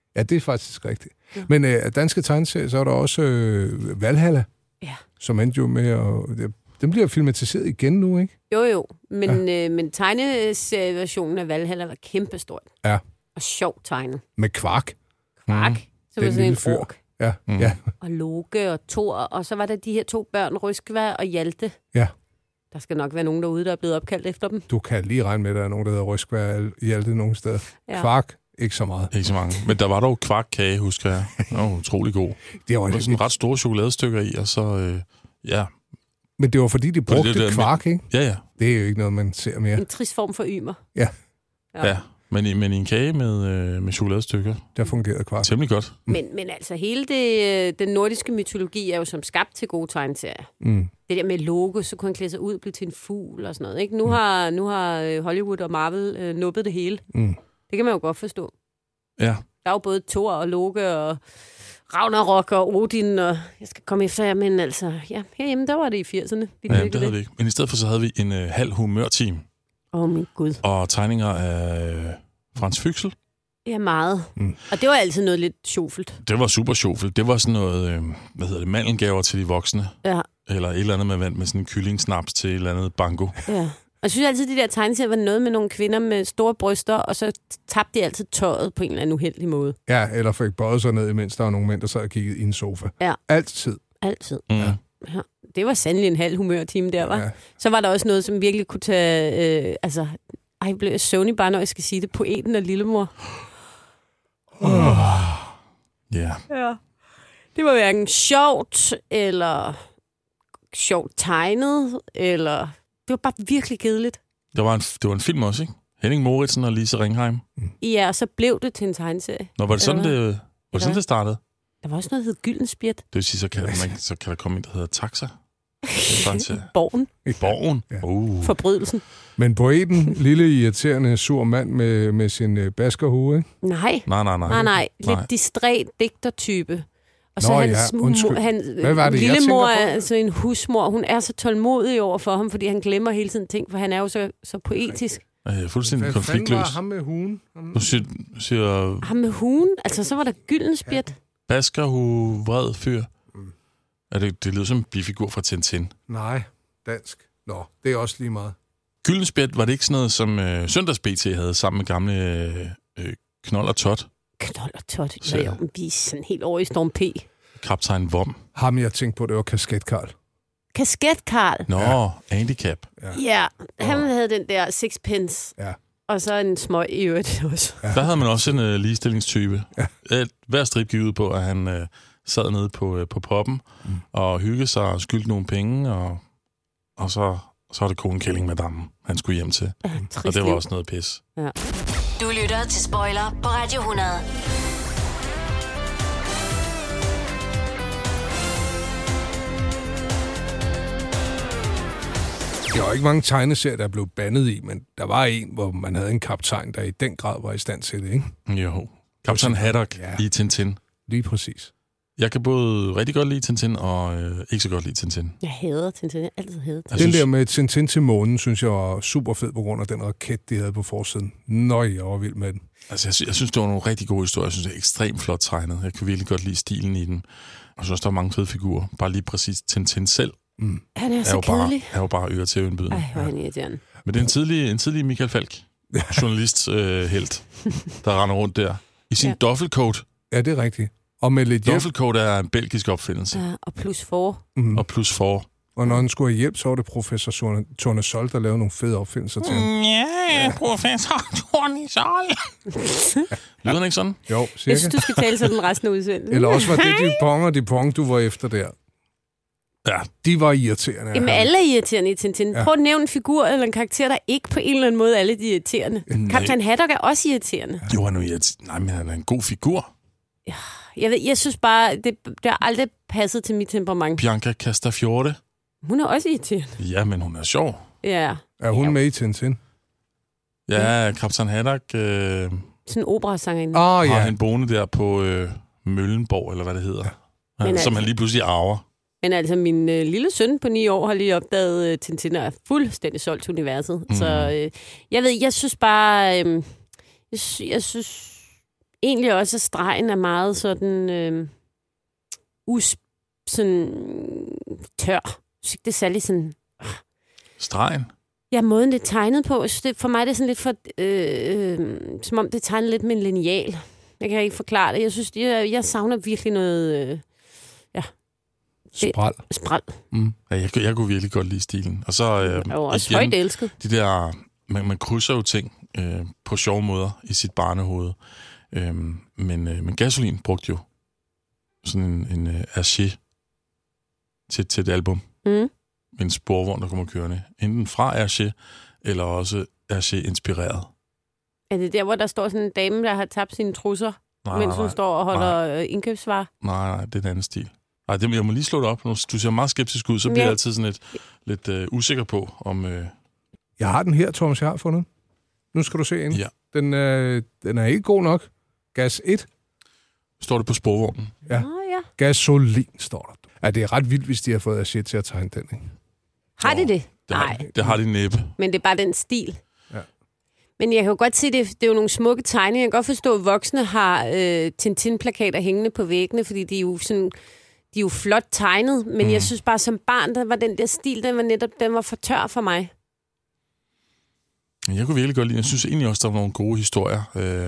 Ja, det er faktisk rigtigt. Ja. Men danske tegneserier, så er der også Valhalla, som endte jo med at... Den bliver filmatiseret igen nu, ikke? Jo, men tegneserieversionen af Valhalla var kæmpestort. Ja. Og sjovt tegnet. Med Kvark. Kvark, som var sådan en ork. Ja. Ja. Og Loke og Thor, og så var der de her 2 børn, Røskva og Hjalte. Ja. Der skal nok være nogen derude, der er blevet opkaldt efter dem. Du kan lige regne med, at der er nogen, der hedder Røskva og Hjalte nogen steder. Ja. Kvark, ikke så meget. Ikke så mange. Men der var dog kvarkkage, husker jeg. Den var utrolig god. Det var sådan ret store chokoladestykker i, og så, Men det var fordi, de brugte kvark, ikke? Ja. Det er jo ikke noget, man ser mere. En trist form for ymer. Ja. Men i en kage med chokoladestykker. Der fungerede kvark. Temmelig godt. Men altså, hele den nordiske mytologi er jo som skabt til gode tegneserier. Det der med Loke, så kunne han klæde sig ud og blive til en fugl og sådan noget. Ikke? Nu har Hollywood og Marvel nuppet det hele. Det kan man jo godt forstå. Ja. Der er jo både Thor og Loke og Ragnarok og Odin, og jeg skal komme efter jer, men altså, herhjemme, der var det i 80'erne. Det havde vi ikke. Men i stedet for, så havde vi en halv humørteam. Min Gud. Og tegninger af Frans Füchsel. Ja, meget. Og det var altid noget lidt sjovfelt. Det var super sjovfelt. Det var sådan noget, mandelgaver til de voksne. Ja. Eller et eller andet, man vandt med sådan en kyllingsnaps til et eller andet banko. Ja. Og jeg synes altid, de der tegneserier var noget med nogle kvinder med store bryster, og så tabte de altid tøjet på en eller anden uheldig måde. Ja, eller fik bøjet sig ned, imens der var nogle mænd, der sad og kiggede i en sofa. Ja. Altid. Ja. Det var sandelig en halv humørtime der, var. Ja. Så var der også noget, som virkelig kunne tage... jeg blev Sony bare, når jeg skal sige det. Poeten og Lillemor. Ja. Det var hverken sjovt, eller sjovt tegnet, eller... Det var bare virkelig kedeligt. Det var en film også, ikke? Henning Moritzen og Lise Ringheim. Ja, og så blev det til en tegneserie. Nå, var det sådan, det startede? Der var også noget, der hed Gyldenspjæt. Det vil sige, så kan der komme en, der hedder Taxa. Borgen. Ja. Forbrydelsen. Men poeten, lille irriterende sur mand med sin baskerhue, ikke? Nej. Lidt distræt digtertype. Og så Hvad var det, lillemor er altså en husmor. Hun er så tålmodig over for ham, fordi han glemmer hele tiden ting, for han er jo så poetisk. Fuldstændig konfliktløs. Hvad var ham med hugen? Du siger... Ham med hugen? Altså, så var der Gyldenspjæt. Baskerhue, vred fyr. Det lyder som en bifigur fra Tintin. Nej, dansk. Nå, det er også lige meget. Gyldenspjæt, var det ikke sådan noget, som Søndags-BT havde sammen med gamle Knold og Tot? Knold og Tot? Ja, vi er sådan helt over i Storm P. Kaptajn Vom. Ham, jeg tænkte på, det var Kasket Karl. Kasket Karl? Nå, handicap. Ja, han havde den der sixpence. Ja. Og så en smøg i øvrigt også. Ja. Der havde man også en ligestillingstype. Ja. Hver strip gik ud på, at han sad nede på poppen og hyggede sig og skyldte nogle penge, og så var det konen Kælling Madame, han skulle hjem til. Ja, og det var også noget pis. Ja. Du lytter til Spoiler på Radio 100. Der var ikke mange tegneserier, der blev bandet i, men der var en, hvor man havde en kaptajn, der i den grad var i stand til det, ikke? Jo. Kaptajn Haddock i Tintin. Lige præcis. Jeg kan både rigtig godt lide Tintin, og ikke så godt lide Tintin. Jeg hader Tintin. Jeg har altid hadet Tintin. Den der med Tintin til månen, synes jeg var super fed på grund af den raket, de havde på forsiden. Nøj, jeg var vild med den. Altså, jeg synes, det var nogle rigtig gode historier. Jeg synes, det er ekstremt flot tegnet. Jeg kan virkelig godt lide stilen i den. Og jeg synes, der er mange fede figurer. Bare lige præcis Tintin selv. Han er så kedelig. Han er jo bare øre til øjenbyden. Ej, hvor er han irriterende. Men det er en tidlig Michael Falk. Journalist-helt, der render rundt der. I sin duffelcoat. Ja, det er rigtigt. Og med lidt hjælp. Duffelcoat er en belgisk opfindelse. Ja, og plus 4. Og plus 4. Og når han skulle have hjælp, så var det professor Tournesol, der lavede nogle fede opfindelser til ham. Ja, professor Tournesol. Lyder han ikke sådan? Jo, cirka. Jeg synes, du skal tale sådan resten af udsendelsen. Eller også var det Dupont, du var efter der. Ja. De var irriterende. Jamen, alle er irriterende i Tintin. Prøv at nævne en figur eller en karakter, der ikke på en eller anden måde er lidt irriterende. Kaptajn Haddock er også irriterende. Jo, han er irriterende. Nej, men han er en god figur. Ja, jeg synes bare, det har aldrig passet til mit temperament. Bianca Castafiore. Hun er også irriterende. Ja, men hun er sjov. Ja. Er hun med i Tintin? Ja, Kaptajn Haddock. Sådan en operasangerinde. Har han boende der på Møllenborg, eller hvad det hedder. Ja, som han lige pludselig arver. Men altså, min lille søn på 9 år har lige opdaget, Tintin er fuldstændig solgt til universet. Så jeg synes bare... egentlig også, at stregen er meget sådan, sådan tør. Så det er særlig sådan... Stregen? Ja, måden det er tegnet på. Jeg synes, det, for mig det er sådan lidt for... som om det er tegnet lidt med en lineal. Jeg kan ikke forklare det. Jeg synes, jeg savner virkelig noget... Spral. Ja, jeg kunne virkelig godt lide stilen. Og så også højt elsket. De der, man krydser jo ting på sjove måder i sit barnehoved. Men Gasolin brugte jo sådan en Hergé til et album. Med en sporvogn, der kommer kørende. Enten fra Hergé, eller også Hergé-inspireret. Er det der, hvor der står sådan en dame, der har tabt sine trusser, mens hun står og holder indkøbsvarer? Nej, det er en anden stil. Ej, jeg må lige slå det op. Du ser meget skeptisk ud, så bliver jeg altid sådan lidt usikker på, om... Jeg har den her, Thomas, jeg har fundet. Nu skal du se ind. Ja. Den er ikke god nok. Gas 1. Står det på sporvognen? Ja. Gasolin står der. Ja, det er ret vildt, hvis de har fået Hergé til at tegne den, ikke? Har de det? Nej. Det har de næppe. Men det er bare den stil. Ja. Men jeg kan jo godt se, det er jo nogle smukke tegninger. Jeg kan godt forstå, at voksne har Tintin-plakater hængende på væggene, fordi de er jo flot tegnet. Men jeg synes bare, som barn, der var den der stil, den var for tør for mig. Jeg kunne virkelig godt lide. Jeg synes egentlig også, der var nogle gode historier.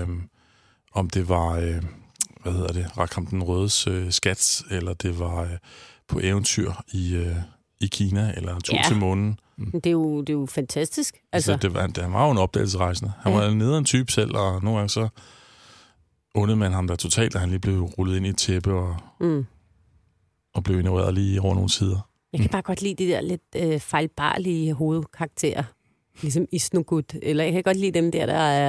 Om det var, Rakam den Rødes skat, eller det var på eventyr i Kina, eller tur til månen. Det er jo fantastisk. Altså. Han var jo en opdagelsesrejsende. Han var nede en type selv, og nogle gange så undede man ham der totalt, at han lige blev rullet ind i et tæppe og blev ignoreret lige over nogle sider. Jeg kan bare godt lide de der lidt fejlbarlige hovedkarakterer. Ligesom Isnogut. Eller jeg kan godt lide dem der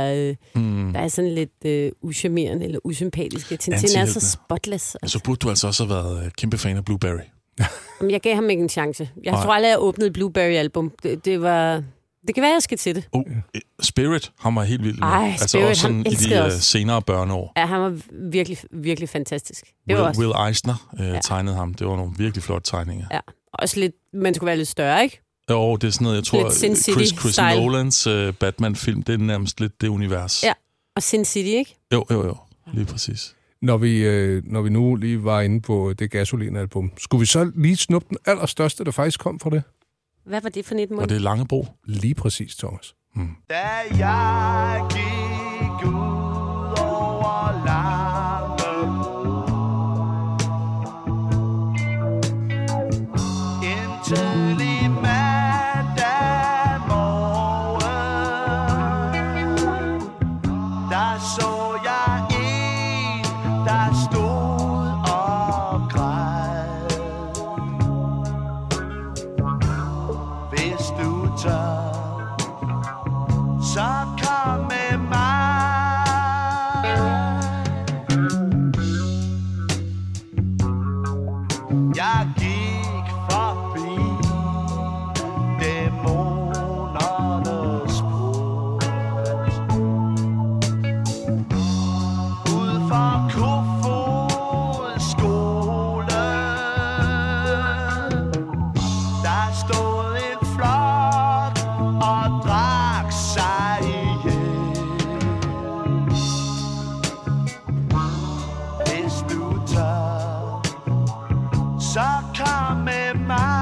er sådan lidt uschammerende eller usympatiske. Tintin er så spotless. Altså. Så burde du altså også have været kæmpe fan af Blueberry. Jamen, jeg gav ham ikke en chance. Jeg tror aldrig, jeg åbnede et Blueberry-album. Det kan være, jeg skal til det. Spirit, han var helt vild med. Altså Spirit, også sådan i de senere børneår. Ja, han var virkelig, virkelig fantastisk. Det Will Eisner tegnede ham. Det var nogle virkelig flotte tegninger. Ja, også lidt, man skulle være lidt større, ikke? Jo, det er sådan noget, jeg tror, Chris Nolans Batman-film, det er nærmest lidt det univers. Ja, og Sin City, ikke? Jo, lige præcis. Når vi nu lige var inde på det Gasolin-album, skulle vi så lige snuppe den allerstørste, der faktisk kom fra det? Hvad var det for 19 måneder? Var det Langebro? Lige præcis, Thomas. Da jeg gik ud over Langebro, indtil i mandag morgen, der så jeg en, der stod og græd. Hvis du tør, så kom med mig. Jeg gik forbi dæmonernes port, ud for Kofoeds skole. Der stod en flok og drak sig ihjel. Hvis du tør, så kom med mig.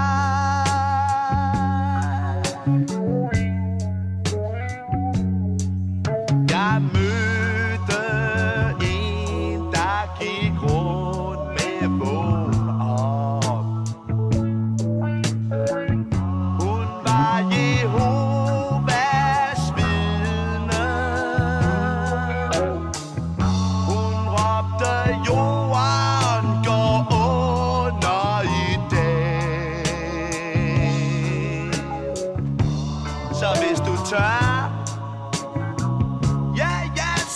Jeg mødte en, der gik rundt med vågen op. Hun var Jehovas vidne. Hun råbte, jorden går under i dag. Så hvis du tør, ja,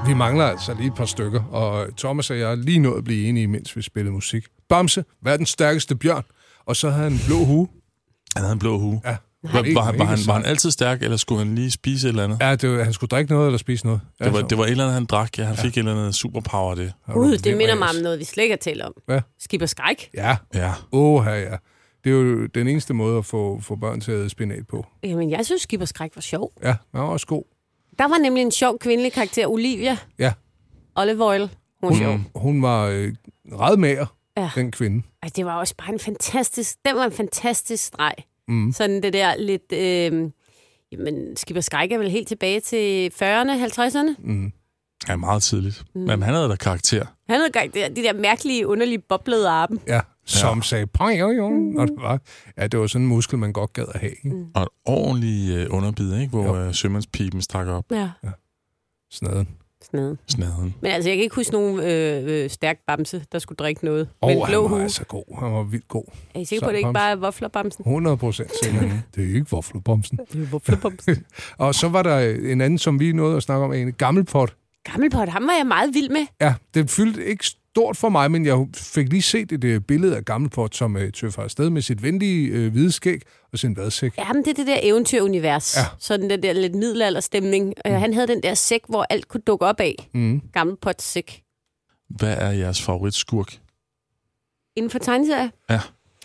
Vi mangler altså lige et par stykker, og Thomas og jeg er lige nået at blive enige, mens vi spillede musik. Bamse, verdens stærkeste bjørn, og så havde han en blå hue. Han havde en blå hue. Ja. Var han altid stærk, eller skulle han lige spise et eller andet? Ja, han skulle drikke noget eller spise noget. Det var et eller andet, han drak. Ja, han fik et eller andet superpower af det. Gud, det minder mig om noget, vi slet ikke har talt om. Hvad? Skib og skræk. Ja. Ja. Ja. Det er jo den eneste måde at få børn til at æde spinat på. Jamen, jeg synes, Skib og skræk var sjov. Ja, den var også god. Der var nemlig en sjov kvindelig karakter, Olivia. Ja. Olive Oil. Hun var sjov. Hun var ret mager, den kvinde. Ej, det var også bare en fantastisk streg. Sådan det der lidt... jamen, Skib og skræk er vel helt tilbage til 40'erne, 50'erne? Ja, meget tidligt. Men han havde da karakter. Han havde karakter. De der mærkelige, underlige, boblede arme. Ja, som sagde... det var sådan en muskel, man godt gad at have. Ikke? Og et ordentligt underbid, ikke? Hvor sømandspipen stak op. Ja. Snaden. Men altså, jeg kan ikke huske nogen stærk bamse, der skulle drikke noget. Han var altså god. Han var vildt god. Er I sikker på, at det ikke bare er vaflerbamsen? 100% sikkert. Det er ikke vaflerbamsen. Det er vaflerbamsen. Og så var der en anden, som vi nåede at snakke om, en Gammelpot. Gammelpot, ham var jeg meget vild med. Ja, det fyldte ikke stort for mig, men jeg fik lige set et billede af Gammelpot, som tøffer afsted med sit venlige hvide skæg og sin vadsæk. Ja, men det er det der eventyrunivers. Ja. Sådan den der lidt middelalderstemning. Han havde den der sæk, hvor alt kunne dukke op af. Gammelpots sæk. Hvad er jeres favoritskurk? Inden for tegneserier? Ja.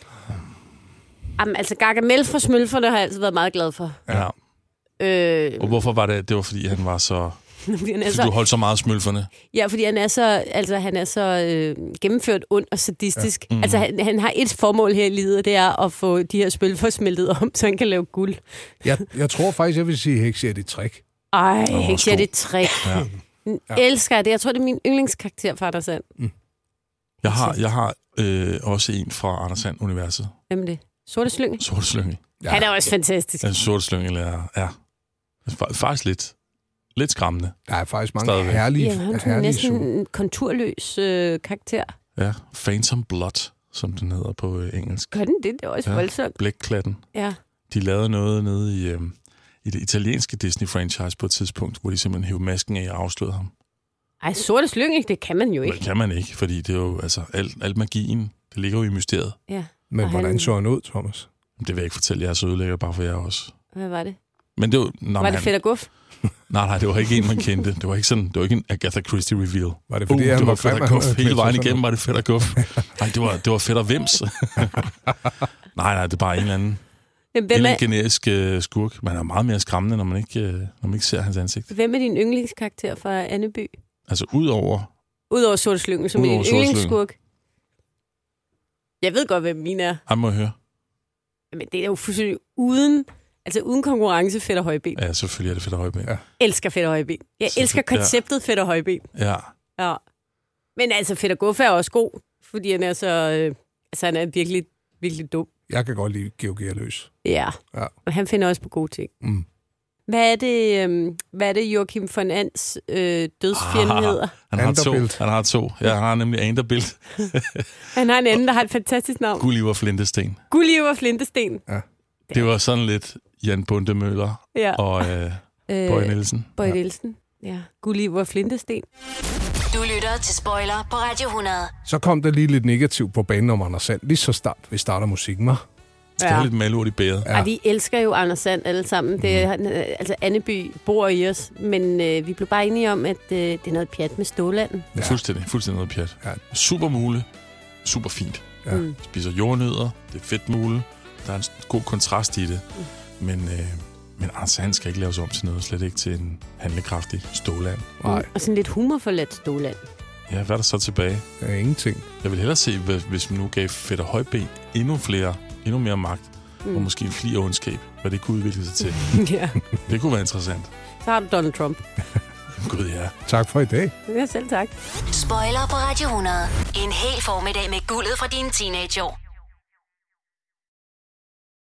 Jamen, altså Gargamel fra Smølferne har jeg altid været meget glad for. Ja. Og hvorfor var det? Det var, fordi han var så... du holdt så meget Smølferne? Ja, fordi han er så gennemført ond og sadistisk. Ja. Altså, han har et formål her i livet, det er at få de her Smølfer smeltet om, så han kan lave guld. Jeg tror faktisk, jeg vil sige Hexia Trick. Ej, Hexia Trick. Ja. Elsker det. Jeg tror, det er min yndlingskarakter fra Anders And. Jeg har også en fra Anders And-universet. Hvem er det? Sorte Slynge? Sorte Slynge. Ja. Han er også fantastisk. Ja, Sorte Slynge er faktisk lidt skræmmende. Der er faktisk mange herlige han er næsten en konturløs karakter. Ja, Phantom Blood, som den hedder på engelsk. Gør den det? Det er også voldsomt. Blækklatten. Ja. De lavede noget nede i det italienske Disney-franchise på et tidspunkt, hvor de simpelthen hævde masken af og afslørede ham. Ej, Sorte Slynge, det kan man jo ikke. Det kan man ikke, fordi det er jo, altså, al magien, det ligger jo i mysteriet. Ja. Men hvordan så han ud, Thomas? Det vil jeg ikke fortælle, jeg er så ødelægger, bare for jer også. Hvad var det? Men det var det Fætter Guf? Nej, det var ikke en, man kendte. Det var ikke en Agatha Christie reveal. Var det fordi, han var Fætter Guf? Hele vejen igennem var det Fætter Guf. Nej, det var Fætter Vims. nej, det er bare en eller anden generisk skurk. Man er meget mere skræmmende, når man ikke ser hans ansigt. Hvem er din yndlingskarakter fra Anneby? Altså udover Sorte Slynge, som er din yndlingsskurk? Jeg ved godt, hvem min er. Jeg må høre. Men det er jo fuldstændig uden konkurrence, Fætter Højben. Ja, selvfølgelig er det Fætter Højben. Ja. Elsker Fætter Højben. Jeg elsker konceptet Fætter Højben. Ja. Men altså, Fætter Guf er også god, fordi han er så... han er virkelig, virkelig dum. Jeg kan godt lide Georg Gerløs. Ja, og han finder også på gode ting. Hvad er det Joachim von Ands dødsfjende hedder? Han har to. Ja, han har nemlig Anderbilt. Han har en anden, der har et fantastisk navn. Gulliver Flintesten. Ja. Det var sådan lidt Jan Bundemøller og Bøje Nielsen. Bøje Nielsen, ja. Gulliver Flintesten. Du lytter til Spoiler på Radio 100. Så kom der lige lidt negativt på banen om Anders And. Lige så snart vi starter musikken, var. Skal have lidt malurt i bæret. Ja. Vi elsker jo Anders And alle sammen. Det er, altså Anneby bor i os, men vi blev bare enige om, at det er noget pjat med Stålanden. Ja. Fuldstændig noget pjat. Ja. Super mule, super fint. Ja. Spiser jordnødder, det er fedt mule. Der er en god kontrast i det. Men Anders And skal ikke laves om til noget, slet ikke til en handlekraftig Ståland. Nej. Og sådan lidt humorforladt Ståland. Ja, hvad er der så tilbage? Der er ingenting. Jeg vil hellere se, hvis man nu gav Fætter Højben endnu mere magt, og måske en fli af ondskab, hvad det kunne udvikle sig til. Ja. Det kunne være interessant. Så har du Donald Trump. Gud, ja. Tak for i dag. Ja, selv tak. Spoiler på Radio 100. En hel formiddag med guldet fra dine teenageår.